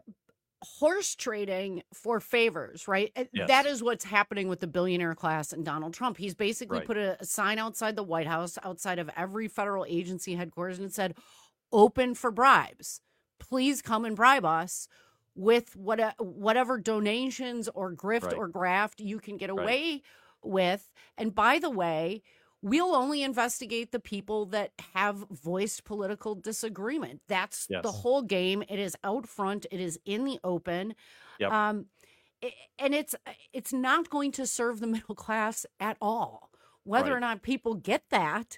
Speaker 14: horse trading for favors, right? Uh,
Speaker 15: Yes.
Speaker 14: That is what's happening with the billionaire class and Donald Trump. He's basically
Speaker 15: Right.
Speaker 14: put a, a sign outside the White House, outside of every federal agency headquarters, and it said, open for bribes. Please come and bribe us with what, whatever donations or grift
Speaker 15: Right.
Speaker 14: or graft you can get
Speaker 15: Right.
Speaker 14: away with. And by the way, we'll only investigate the people that have voiced political disagreement. That's
Speaker 15: Yes.
Speaker 14: the whole game. It is out front. It is in the open.
Speaker 15: Yep.
Speaker 14: Um, i- and it's it's not going to serve the middle class at all. Whether or
Speaker 15: Right.
Speaker 14: not people get that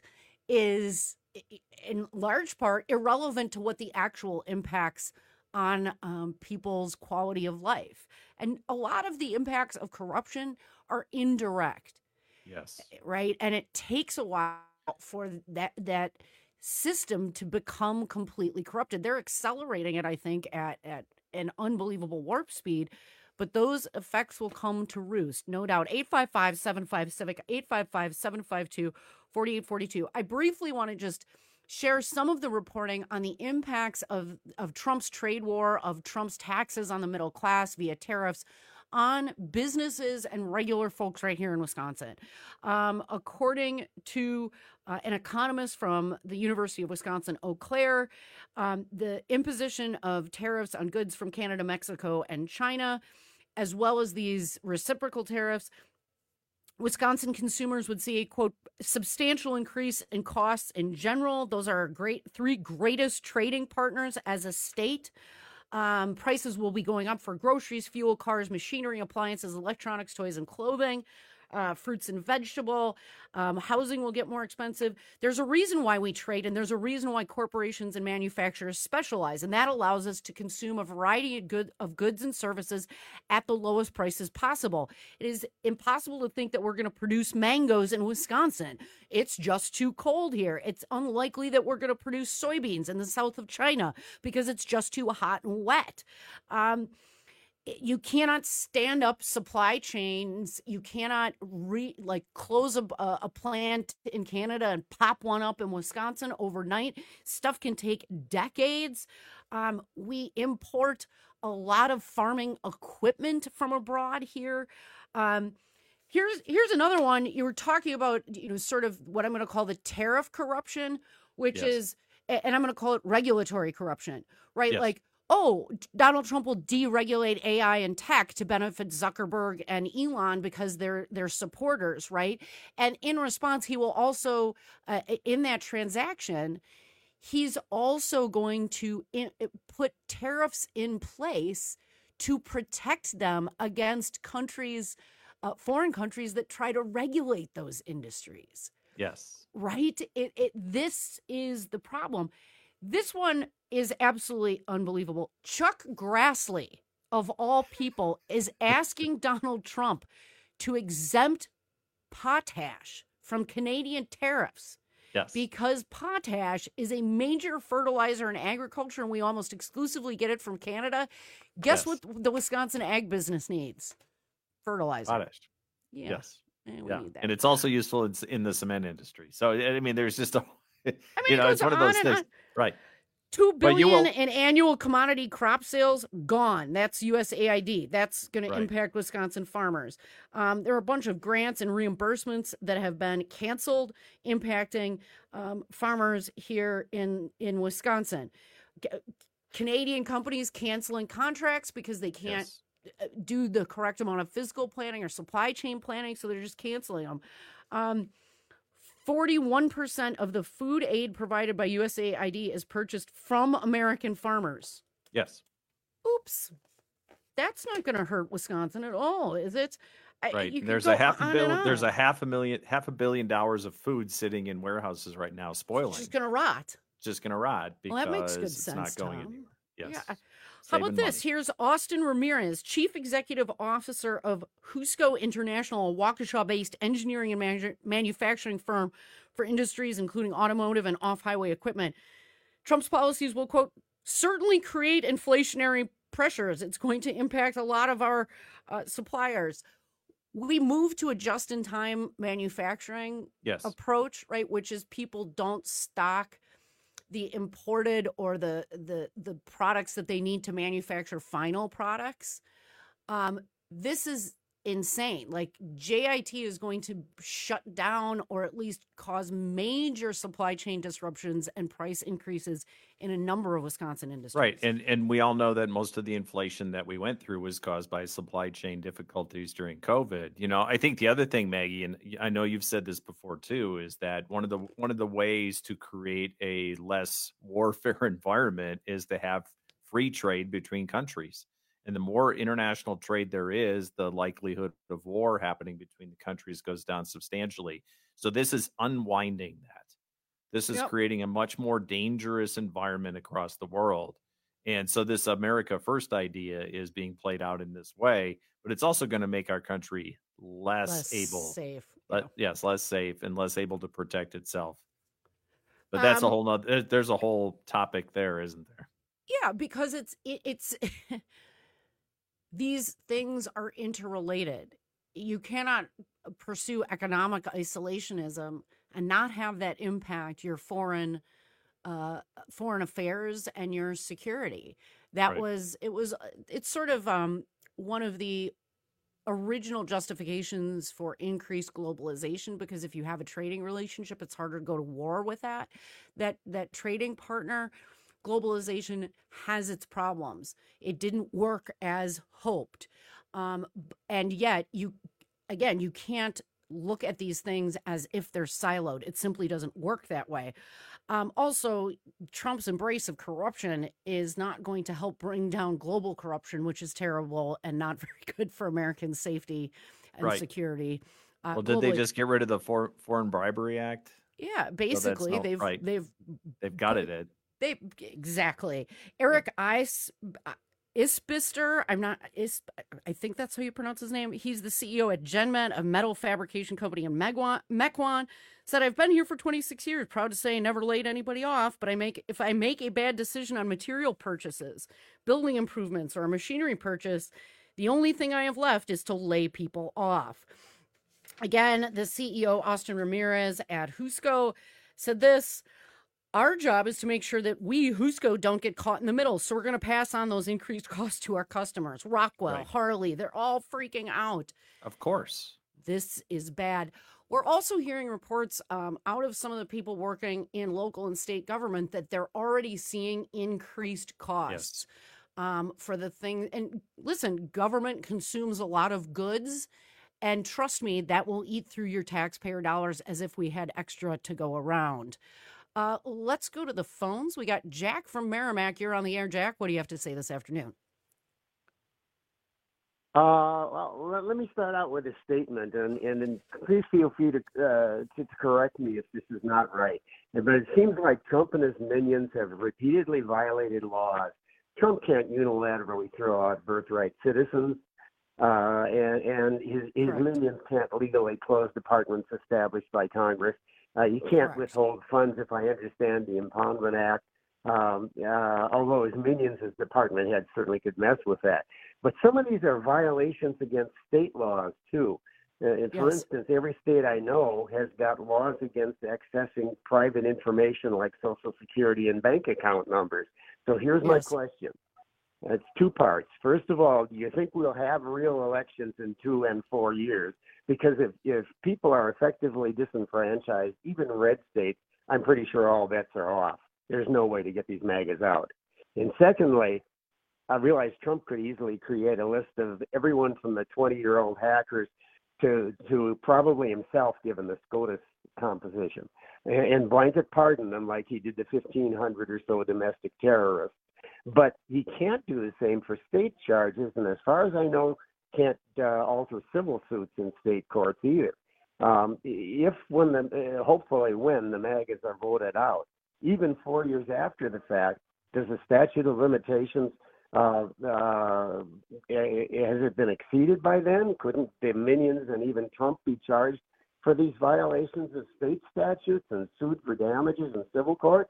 Speaker 14: is, i- i- in large part, irrelevant to what the actual impacts on um, people's quality of life. And a lot of the impacts of corruption are indirect,
Speaker 15: Yes.
Speaker 14: right? And it takes a while for that that system to become completely corrupted. They're accelerating it, I think, at at an unbelievable warp speed. But those effects will come to roost, no doubt. eight five five, seven five, CIVIC, eight five five, seven five two, four eight four two. I briefly want to just share some of the reporting on the impacts of, of Trump's trade war, of Trump's taxes on the middle class via tariffs on businesses and regular folks right here in Wisconsin. Um, according to uh, an economist from the University of Wisconsin, Eau Claire, um, the imposition of tariffs on goods from Canada, Mexico, and China, as well as these reciprocal tariffs, Wisconsin consumers would see a, quote, substantial increase in costs in general. Those are our great three greatest trading partners as a state. Um, prices will be going up for groceries, fuel, cars, machinery, appliances, electronics, toys, and clothing. Uh, fruits and vegetable. Um, housing will get more expensive. There's a reason why we trade, and there's a reason why corporations and manufacturers specialize, and that allows us to consume a variety of, good, of goods and services at the lowest prices possible. It is impossible to think that we're going to produce mangoes in Wisconsin. It's just too cold here. It's unlikely that we're going to produce soybeans in the south of China because it's just too hot and wet. Um, you cannot stand up supply chains. You cannot re like close a, a plant in Canada and pop one up in Wisconsin overnight. Stuff can take decades. Um, we import a lot of farming equipment from abroad here. Um, here's here's another one. You were talking about, you know, sort of what I'm going to call the tariff corruption, which
Speaker 15: Yes.
Speaker 14: is, and I'm going to call it regulatory corruption, right?
Speaker 15: Yes.
Speaker 14: Like, oh, Donald Trump will deregulate A I and tech to benefit Zuckerberg and Elon because they're they're supporters, right? And in response, he will also, uh, in that transaction, he's also going to in, put tariffs in place to protect them against countries, uh, foreign countries that try to regulate those industries.
Speaker 15: Yes.
Speaker 14: Right? It, it this is the problem. This one is absolutely unbelievable. Chuck Grassley, of all people, is asking Donald Trump to exempt potash from Canadian tariffs.
Speaker 15: Yes.
Speaker 14: Because potash is a major fertilizer in agriculture, and we almost exclusively get it from Canada. Guess
Speaker 15: Yes.
Speaker 14: what the Wisconsin ag business needs? Fertilizer.
Speaker 15: Potash.
Speaker 14: Yeah.
Speaker 15: Yes.
Speaker 14: And we
Speaker 15: Yeah.
Speaker 14: need that.
Speaker 15: And it's also useful in, in the cement industry. So, I mean, there's just a,
Speaker 14: I mean,
Speaker 15: you
Speaker 14: it
Speaker 15: know,
Speaker 14: goes
Speaker 15: it's one of
Speaker 14: on
Speaker 15: those
Speaker 14: and
Speaker 15: things.
Speaker 14: on.
Speaker 15: Right.
Speaker 14: Two
Speaker 15: But you
Speaker 14: billion
Speaker 15: will-
Speaker 14: in annual commodity crop sales gone. That's U S A I D. That's going
Speaker 15: Right.
Speaker 14: to impact Wisconsin farmers. Um, there are a bunch of grants and reimbursements that have been canceled, impacting um, farmers here in in Wisconsin. G- Canadian companies canceling contracts because they can't
Speaker 15: Yes.
Speaker 14: do the correct amount of physical planning or supply chain planning, so they're just canceling them. Um, forty-one percent of the food aid provided by U S A I D is purchased from American farmers.
Speaker 15: Yes.
Speaker 14: Oops. That's not going to hurt Wisconsin at all, is it? I-
Speaker 15: Right.
Speaker 14: you could
Speaker 15: There's
Speaker 14: go
Speaker 15: a half a
Speaker 14: on
Speaker 15: bill.
Speaker 14: and
Speaker 15: There's
Speaker 14: on.
Speaker 15: a half a million, half a billion dollars of food sitting in warehouses right now, spoiling.
Speaker 14: It's just going to rot.
Speaker 15: Just going to rot because
Speaker 14: Well, that makes good
Speaker 15: it's
Speaker 14: sense,
Speaker 15: not going
Speaker 14: Tom.
Speaker 15: anywhere. Yes.
Speaker 14: Yeah. How
Speaker 15: Saving
Speaker 14: about this?
Speaker 15: money.
Speaker 14: Here's Austin Ramirez, Chief Executive Officer of Husco International, a Waukesha-based engineering and manu- manufacturing firm for industries including automotive and off-highway equipment. Trump's policies will, quote, certainly create inflationary pressures. It's going to impact a lot of our uh, suppliers. We move to a just-in-time manufacturing
Speaker 15: Yes.
Speaker 14: approach, right, which is people don't stock the imported or the the the products that they need to manufacture final products. Um, this is insane. Like J I T is going to shut down or at least cause major supply chain disruptions and price increases in a number of Wisconsin industries.
Speaker 15: Right. And and we all know that most of the inflation that we went through was caused by supply chain difficulties during COVID. You know, I think the other thing, Maggie, and I know you've said this before too, is that one of the one of the ways to create a less warfare environment is to have free trade between countries. And the more international trade there is, the likelihood of war happening between the countries goes down substantially. So this is unwinding that. This is
Speaker 14: Yep.
Speaker 15: creating a much more dangerous environment across the world. And so this America First idea is being played out in this way, but it's also going to make our country less,
Speaker 14: Less
Speaker 15: able,
Speaker 14: safe.
Speaker 15: le- yes, less safe and less able to protect itself. But that's a
Speaker 14: Um,
Speaker 15: whole nother, there- there's a whole topic there, isn't there?
Speaker 14: Yeah, because it's it, it's these things are interrelated. You cannot pursue economic isolationism and not have that impact your foreign uh, foreign affairs and your security. That
Speaker 4: Right.
Speaker 14: was it was it's sort of um, one of the original justifications for increased globalization, because if you have a trading relationship, it's harder to go to war with that that that trading partner. Globalization has its problems. It didn't work as hoped. Um, b- and yet, you, again, you can't look at these things as if they're siloed. It simply doesn't work that way. Um, also, Trump's embrace of corruption is not going to help bring down global corruption, which is terrible and not very good for American safety and
Speaker 15: Right.
Speaker 14: security. Uh,
Speaker 15: Well, did they
Speaker 14: globally-
Speaker 15: just get rid of the For- Foreign Bribery Act?
Speaker 14: Yeah,
Speaker 15: So that's
Speaker 14: basically,
Speaker 15: no-
Speaker 14: they've
Speaker 15: right.
Speaker 14: they've
Speaker 15: They've got it. Ed.
Speaker 14: They exactly. Eric Ice, Isbister, I'm not, Is, I think that's how you pronounce his name. He's the C E O at GenMed, a metal fabrication company in Mequon, Mequon, said, I've been here for twenty-six years, proud to say I never laid anybody off, but I make if I make a bad decision on material purchases, building improvements, or a machinery purchase, the only thing I have left is to lay people off. Again, the C E O, Austin Ramirez at Husco, said this, our job is to make sure that we, Husco, don't get caught in the middle. So we're going to pass on those increased costs to our customers. Rockwell, right. Harley, they're all freaking out.
Speaker 15: Of course.
Speaker 14: This is bad. We're also hearing reports um, out of some of the people working in local and state government that they're already seeing increased costs yes. um, for the thing. And listen, government consumes a lot of goods. And trust me, that will eat through your taxpayer dollars as if we had extra to go around. Uh, let's go to the phones. We got Jack from Merrimack. You're on the air, Jack. What do you have to say this afternoon?
Speaker 4: Uh, well, let, let me start out with a statement, and, and, and please feel free to, uh, to, to correct me if this is not right. But it seems like Trump and his minions have repeatedly violated laws. Trump can't unilaterally throw out birthright citizens, uh, and, and his, his minions can't legally close departments established by Congress. Uh, you can't Correct. withhold funds, if I understand the Impoundment Act, um, uh, although his minions, his department head, certainly could mess with that. But some of these are violations against state laws, too. Uh, and for yes. instance, every state I know has got laws against accessing private information like Social Security and bank account numbers. So here's yes. my question. It's two parts. First of all, do you think we'll have real elections in two and four years? Because if, if people are effectively disenfranchised, even red states, I'm pretty sure all bets are off. There's no way to get these MAGAs out. And secondly, I realize Trump could easily create a list of everyone from the twenty-year-old hackers to to probably himself, given the SCOTUS composition, and, and blanket pardon them like he did the fifteen hundred or so domestic terrorists. But he can't do the same for state charges, and as far as I know, can't uh, alter civil suits in state courts either. Um, if, when the, uh, hopefully when the MAGAs are voted out, even four years after the fact, does the statute of limitations, uh, uh, has it been exceeded by then? Couldn't the minions and even Trump be charged for these violations of state statutes and sued for damages in civil court?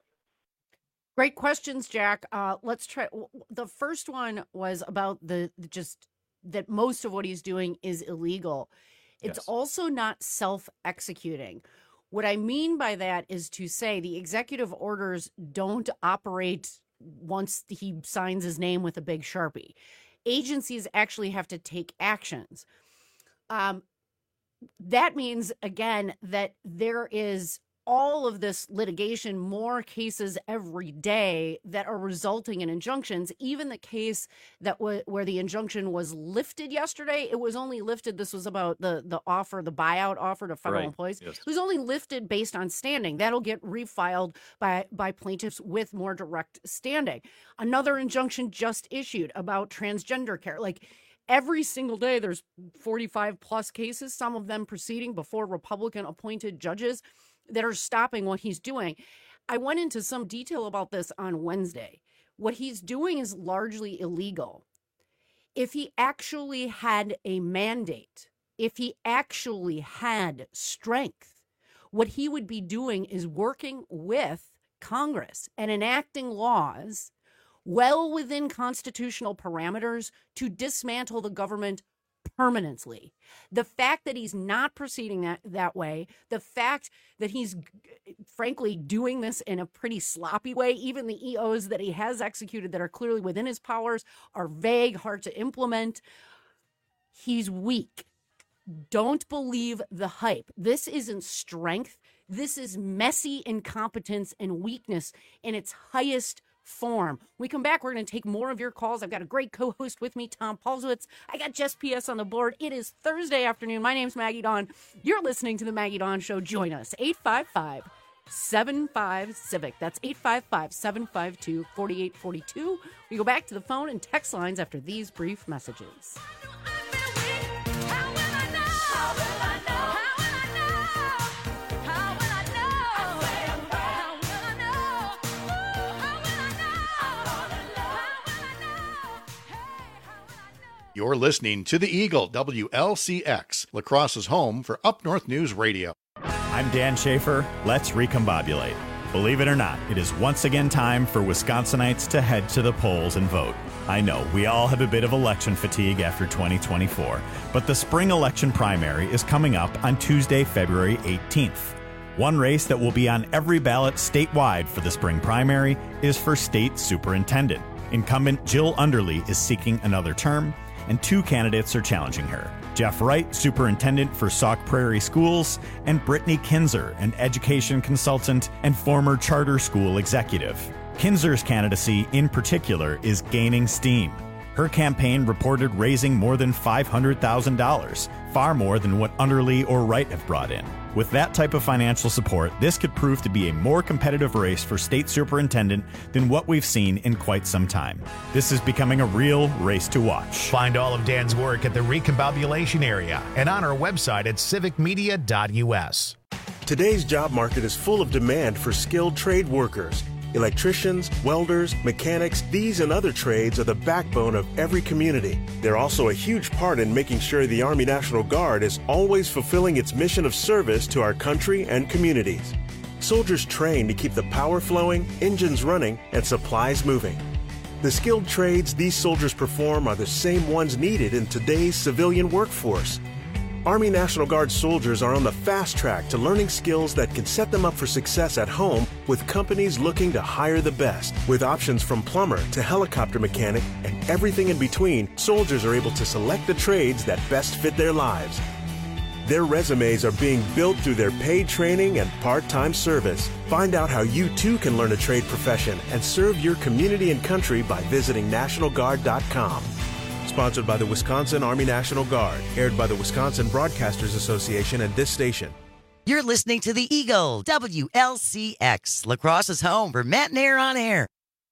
Speaker 14: Great questions, Jack. Uh, let's try. The first one was about the just that most of what he's doing is illegal. It's yes. also not self-executing. What I mean by that is to say the executive orders don't operate once he signs his name with a big Sharpie. Agencies actually have to take actions. Um, that means, again, that there is all of this litigation, more cases every day that are resulting in injunctions. Even the case that w- where the injunction was lifted yesterday, it was only lifted. This was about the the offer, the buyout offer to federal right. employees. Yes. It was only lifted based on standing. That'll get refiled by by plaintiffs with more direct standing. Another injunction just issued about transgender care. Like every single day, there's forty-five plus cases, some of them proceeding before Republican appointed judges that are stopping what he's doing. I went into some detail about this on Wednesday. What he's doing is largely illegal. If he actually had a mandate, if he actually had strength, what he would be doing is working with Congress and enacting laws well within constitutional parameters to dismantle the government permanently. The fact that he's not proceeding that, that way, the fact that he's frankly doing this in a pretty sloppy way, even the E Os that he has executed that are clearly within his powers are vague, hard to implement. He's weak. Don't believe the hype. This isn't strength. This is messy incompetence and weakness in its highest form. When we come back, we're going to take more of your calls. I've got a great co-host with me, Tom Paulswitz. I got Jess P S on the board. It is Thursday afternoon. My name's Maggie Dawn. You're listening to The Maggie Dawn Show. Join us, eight five five, seven five, CIVIC. That's eight five five, seven five two, four eight four two. We go back to the phone and text lines after these brief messages.
Speaker 5: You're listening to the Eagle, W L C X, La Crosse's home for Up North News Radio.
Speaker 6: I'm Dan Schaefer. Let's recombobulate. Believe it or not, it is once again time for Wisconsinites to head to the polls and vote. I know, we all have a bit of election fatigue after twenty twenty-four, but the spring election primary is coming up on Tuesday, February eighteenth. One race that will be on every ballot statewide for the spring primary is for state superintendent. Incumbent Jill Underly is seeking another term, and two candidates are challenging her. Jeff Wright, superintendent for Sauk Prairie Schools, and Brittany Kinzer, an education consultant and former charter school executive. Kinzer's candidacy, in particular, is gaining steam. Her campaign reported raising more than five hundred thousand dollars, far more than what Underly or Wright have brought in. With that type of financial support, this could prove to be a more competitive race for state superintendent than what we've seen in quite some time. This is becoming a real race to watch.
Speaker 1: Find all of Dan's work at the Recombobulation area and on our website at civic media dot U S.
Speaker 7: Today's job market is full of demand for skilled trade workers. Electricians, welders, mechanics, these and other trades are the backbone of every community. They're also a huge part in making sure the Army National Guard is always fulfilling its mission of service to our country and communities. Soldiers train to keep the power flowing, engines running, and supplies moving. The skilled trades these soldiers perform are the same ones needed in today's civilian workforce. Army National Guard soldiers are on the fast track to learning skills that can set them up for success at home with companies looking to hire the best. With options from plumber to helicopter mechanic and everything in between, soldiers are able to select the trades that best fit their lives. Their resumes are being built through their paid training and part-time service. Find out how you too can learn a trade profession and serve your community and country by visiting national guard dot com. Sponsored by the Wisconsin Army National Guard, aired by the Wisconsin Broadcasters Association and this station.
Speaker 9: You're listening to the Eagle, W L C X, La Crosse's home for Matt and Air on Air.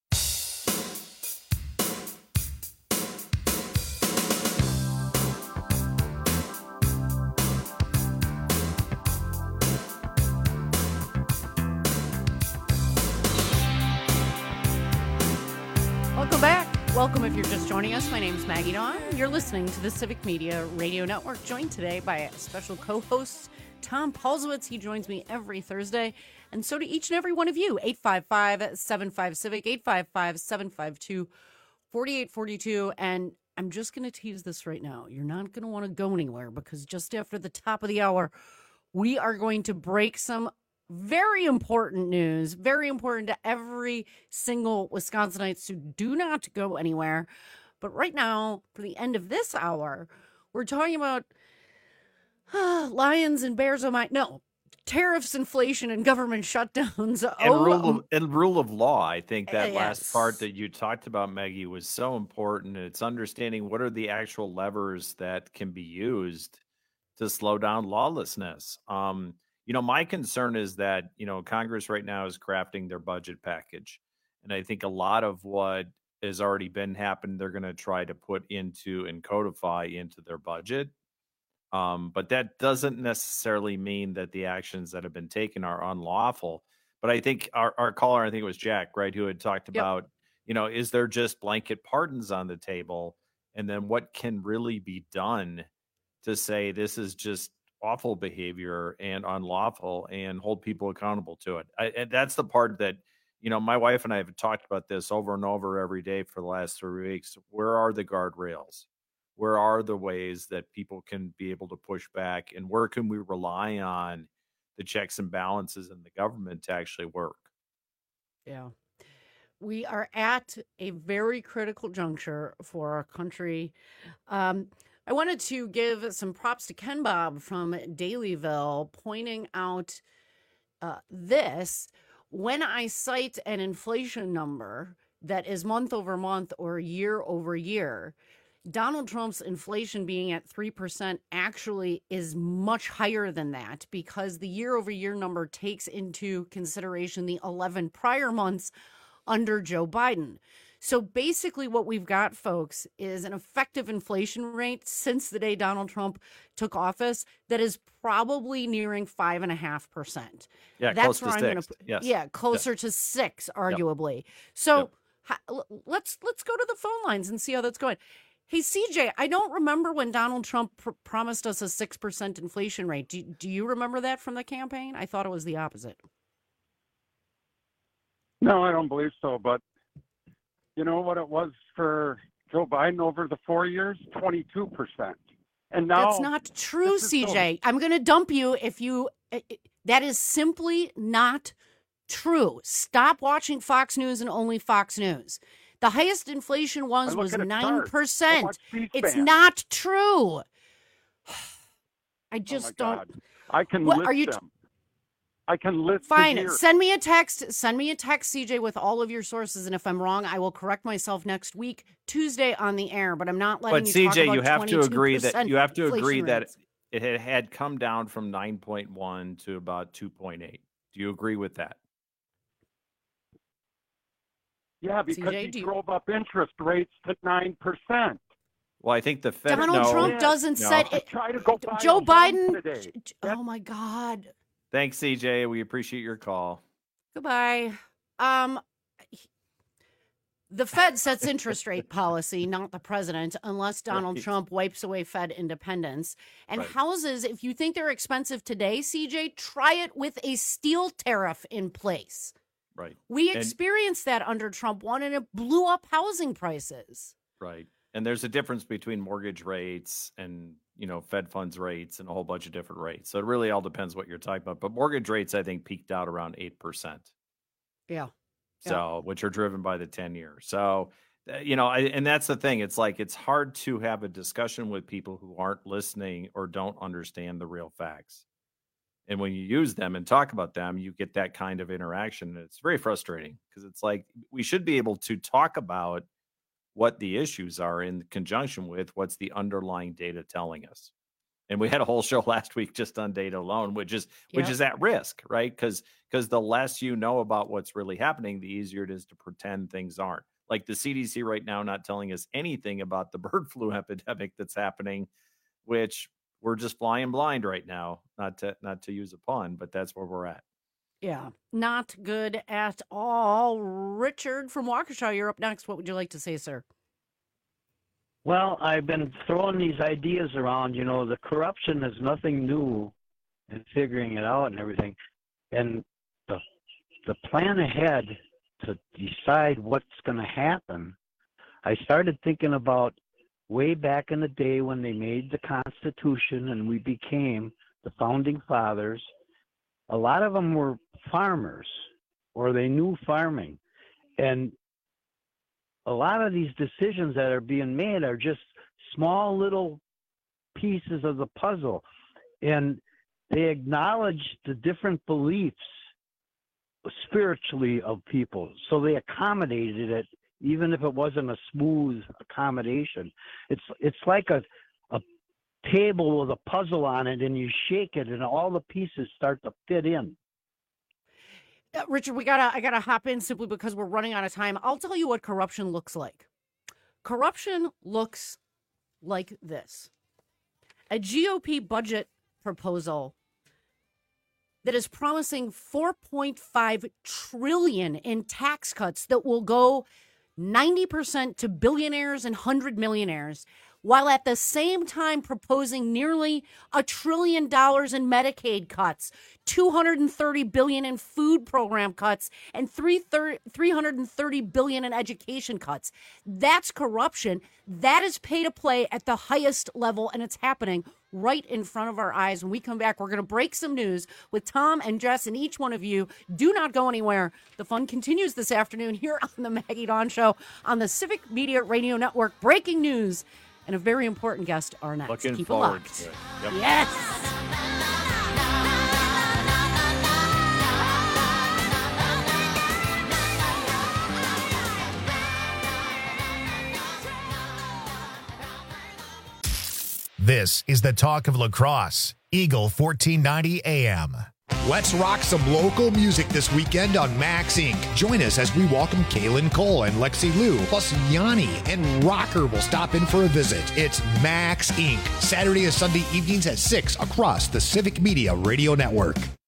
Speaker 14: Welcome back. Welcome if you're just joining us. My name's Maggie Dawn. You're listening to the Civic Media Radio Network, joined today by a special co-host, Tom Paulsowitz. He joins me every Thursday, and so do each and every one of you. eight five five, seven five, CIVIC, eight five five, seven five two, four eight four two. And I'm just going to tease this right now. You're not going to want to go anywhere, because just after the top of the hour, we are going to break some very important news, very important to every single Wisconsinite, so do not go anywhere. But right now, for the end of this hour, we're talking about uh, lions and bears. Oh my, no, tariffs, inflation, and government shutdowns.
Speaker 15: And,
Speaker 14: oh,
Speaker 15: rule of, and rule of law. I think that
Speaker 14: uh,
Speaker 15: last
Speaker 14: yes.
Speaker 15: part that you talked about, Maggie, was so important. It's understanding what are the actual levers that can be used to slow down lawlessness. Um, You know, my concern is that, you know, Congress right now is crafting their budget package. And I think a lot of what has already been happening, they're going to try to put into and codify into their budget. Um, but that doesn't necessarily mean that the actions that have been taken are unlawful. But I think our, our caller, I think it was Jack, right, who had talked
Speaker 14: Yep.
Speaker 15: about, you know, is there just blanket pardons on the table? And then what can really be done to say this is just awful behavior and unlawful and hold people accountable to it. I, and that's the part that, you know, my wife and I have talked about this over and over every day for the last three weeks. Where are the guardrails? Where are the ways that people can be able to push back? And where can we rely on the checks and balances in the government to actually work?
Speaker 14: Yeah. We are at a very critical juncture for our country. Um, I wanted to give some props to Ken Bob from Dalyville, pointing out uh, this. When I cite an inflation number that is month over month or year over year, Donald Trump's inflation being at three percent actually is much higher than that, because the year over year number takes into consideration the eleven prior months under Joe Biden. So basically what we've got, folks, is an effective inflation rate since the day Donald Trump took office that is probably nearing five and a half percent.
Speaker 15: Yeah,
Speaker 14: That's
Speaker 15: close
Speaker 14: where
Speaker 15: to
Speaker 14: I'm going
Speaker 15: six.
Speaker 14: to,
Speaker 15: Yes.
Speaker 14: yeah, closer
Speaker 15: Yep.
Speaker 14: to six, arguably. So
Speaker 15: Yep.
Speaker 14: ha, let's let's go to the phone lines and see how that's going. Hey, C J, I don't remember when Donald Trump pr- promised us a six percent inflation rate. Do, do you remember that from the campaign? I thought it was the opposite.
Speaker 10: No, I don't believe so. But you know what it was for Joe Biden over the four years? twenty-two percent. And now
Speaker 14: that's not true, C J. So- I'm going to dump you if you. That is simply not true. Stop watching Fox News and only Fox News. The highest inflation was was nine percent. It's not true. I just
Speaker 10: oh
Speaker 14: don't.
Speaker 10: God. I can
Speaker 14: what,
Speaker 10: list
Speaker 14: are you
Speaker 10: them. I can list.
Speaker 14: Fine. Send me a text. Send me a text, C J, with all of your sources. And if I'm wrong, I will correct myself next week, Tuesday on the air. But I'm not letting
Speaker 15: but
Speaker 14: you
Speaker 15: C J,
Speaker 14: talk about
Speaker 15: you have to agree that you have to agree
Speaker 14: rates.
Speaker 15: that it had, had come down from nine point one to about two point eight. Do you agree with that?
Speaker 10: Yeah, because
Speaker 14: C J,
Speaker 10: he
Speaker 14: do you...
Speaker 10: drove up interest rates to nine percent.
Speaker 15: Well, I think the Fed.
Speaker 14: Donald
Speaker 15: no,
Speaker 14: Trump doesn't
Speaker 15: no.
Speaker 14: set it.
Speaker 10: Try to go buy
Speaker 14: Joe Biden.
Speaker 10: Today.
Speaker 14: Oh my God.
Speaker 15: Thanks, C J. We appreciate your call.
Speaker 14: Goodbye. Um, the Fed sets interest rate policy, not the president, unless Donald
Speaker 15: right.
Speaker 14: Trump wipes away Fed independence. And
Speaker 15: right.
Speaker 14: houses, if you think they're expensive today, C J, try it with a steel tariff in place.
Speaker 15: Right.
Speaker 14: We
Speaker 15: and,
Speaker 14: experienced that under Trump one, and it blew up housing prices.
Speaker 15: Right. And there's a difference between mortgage rates and, you know, Fed funds rates and a whole bunch of different rates. So it really all depends what you're talking about. But mortgage rates, I think, peaked out around eight percent.
Speaker 14: Yeah.
Speaker 15: So,
Speaker 14: yeah.
Speaker 15: which are driven by the ten year. So, uh, you know, I, and that's the thing. It's like, it's hard to have a discussion with people who aren't listening or don't understand the real facts. And when you use them and talk about them, you get that kind of interaction. And it's very frustrating because it's like, we should be able to talk about what the issues are in conjunction with what's the underlying data telling us. And we had a whole show last week just on data alone, which is which
Speaker 14: yep.
Speaker 15: is at risk, right? Because because the less you know about what's really happening, the easier it is to pretend things aren't. Like the C D C right now not telling us anything about the bird flu epidemic that's happening, which we're just flying blind right now. Not to not to use a pun, but that's where we're at.
Speaker 14: Yeah, not good at all. Richard from Waukesha, you're up next. What would you like to say, sir?
Speaker 13: Well, I've been throwing these ideas around. You know, the corruption is nothing new and figuring it out and everything. And the, the plan ahead to decide what's going to happen, I started thinking about way back in the day when they made the Constitution and we became the Founding Fathers. A lot of them were farmers or they knew farming. And a lot of these decisions that are being made are just small little pieces of the puzzle. And they acknowledge the different beliefs spiritually of people. So they accommodated it, even if it wasn't a smooth accommodation. It's it's like a, a table with a puzzle on it, and you shake it, and all the pieces start to fit in.
Speaker 14: Uh, Richard, we gotta I gotta hop in simply because we're running out of time. I'll tell you what corruption looks like. Corruption looks like this: a G O P budget proposal that is promising four point five trillion dollars in tax cuts that will go ninety percent to billionaires and one hundred millionaires, while at the same time proposing nearly a trillion dollars in Medicaid cuts, two hundred thirty billion dollars in food program cuts, and three hundred thirty billion dollars in education cuts. That's corruption. That is pay to play at the highest level, and it's happening right in front of our eyes. When we come back, we're going to break some news with Tom and Jess and each one of you. Do not go anywhere. The fun continues this afternoon here on the Maggie Dawn Show on the Civic Media Radio Network. Breaking news and a very important guest are next.
Speaker 15: Looking
Speaker 14: Keep
Speaker 15: forward
Speaker 14: it locked.
Speaker 15: to it. Yep.
Speaker 14: Yes.
Speaker 1: This is the talk of lacrosse. Eagle fourteen ninety A M.
Speaker 16: Let's rock some local music this weekend on Max Incorporated. Join us as we welcome Kaylin Cole and Lexi Liu, plus Yanni and Rocker will stop in for a visit. It's Max Incorporated. Saturday and Sunday evenings at six across the Civic Media Radio Network.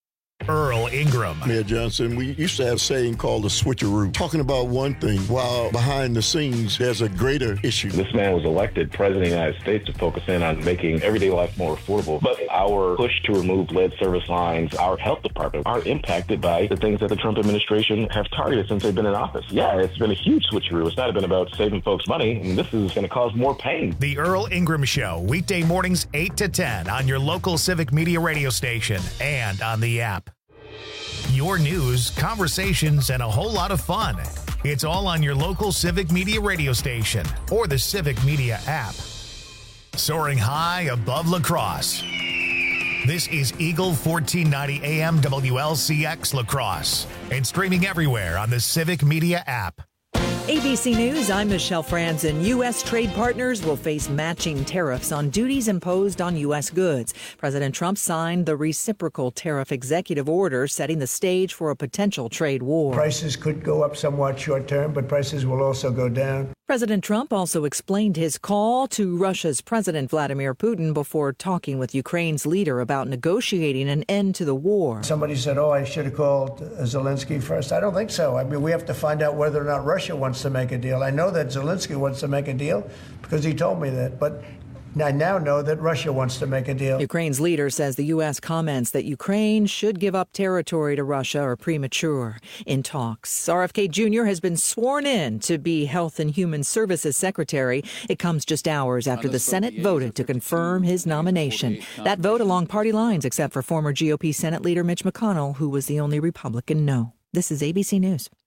Speaker 1: Earl Ingram.
Speaker 3: Mayor Johnson, we used to have a saying called the switcheroo, talking about one thing while behind the scenes there's a greater issue.
Speaker 12: This man was elected president of the United States to focus in on making everyday life more affordable. But our push to remove lead service lines, our health department, are impacted by the things that the Trump administration have targeted since they've been in office. Yeah, it's been a huge switcheroo. It's not been about saving folks money. I mean, this is going to cause more pain.
Speaker 1: The Earl Ingram Show, weekday mornings eight to ten on your local Civic Media radio station and on the app. Your news, conversations, and a whole lot of fun. It's all on your local Civic Media radio station or the Civic Media app. Soaring high above La Crosse. This is Eagle fourteen ninety A M W L C X La Crosse and streaming everywhere on the Civic Media app.
Speaker 17: A B C News, I'm Michelle Franzen. U S trade partners will face matching tariffs on duties imposed on U S goods. President Trump signed the reciprocal tariff executive order setting the stage for a potential trade war.
Speaker 18: Prices could go up somewhat short term, but prices will also go down.
Speaker 17: President Trump also explained his call to Russia's President Vladimir Putin before talking with Ukraine's leader about negotiating an end to the war.
Speaker 18: Somebody said, oh, I should have called Zelensky first. I don't think so. I mean, we have to find out whether or not Russia wants to make a deal. I know that Zelensky wants to make a deal because he told me that, but I now know that Russia wants to make a deal.
Speaker 17: Ukraine's leader says the U S comments that Ukraine should give up territory to Russia are premature. In talks, R F K Junior has been sworn in to be Health and Human Services Secretary. It comes just hours after the Senate voted to confirm his nomination. That vote along party lines, except for former G O P Senate leader Mitch McConnell, who was the only Republican no. This is A B C News.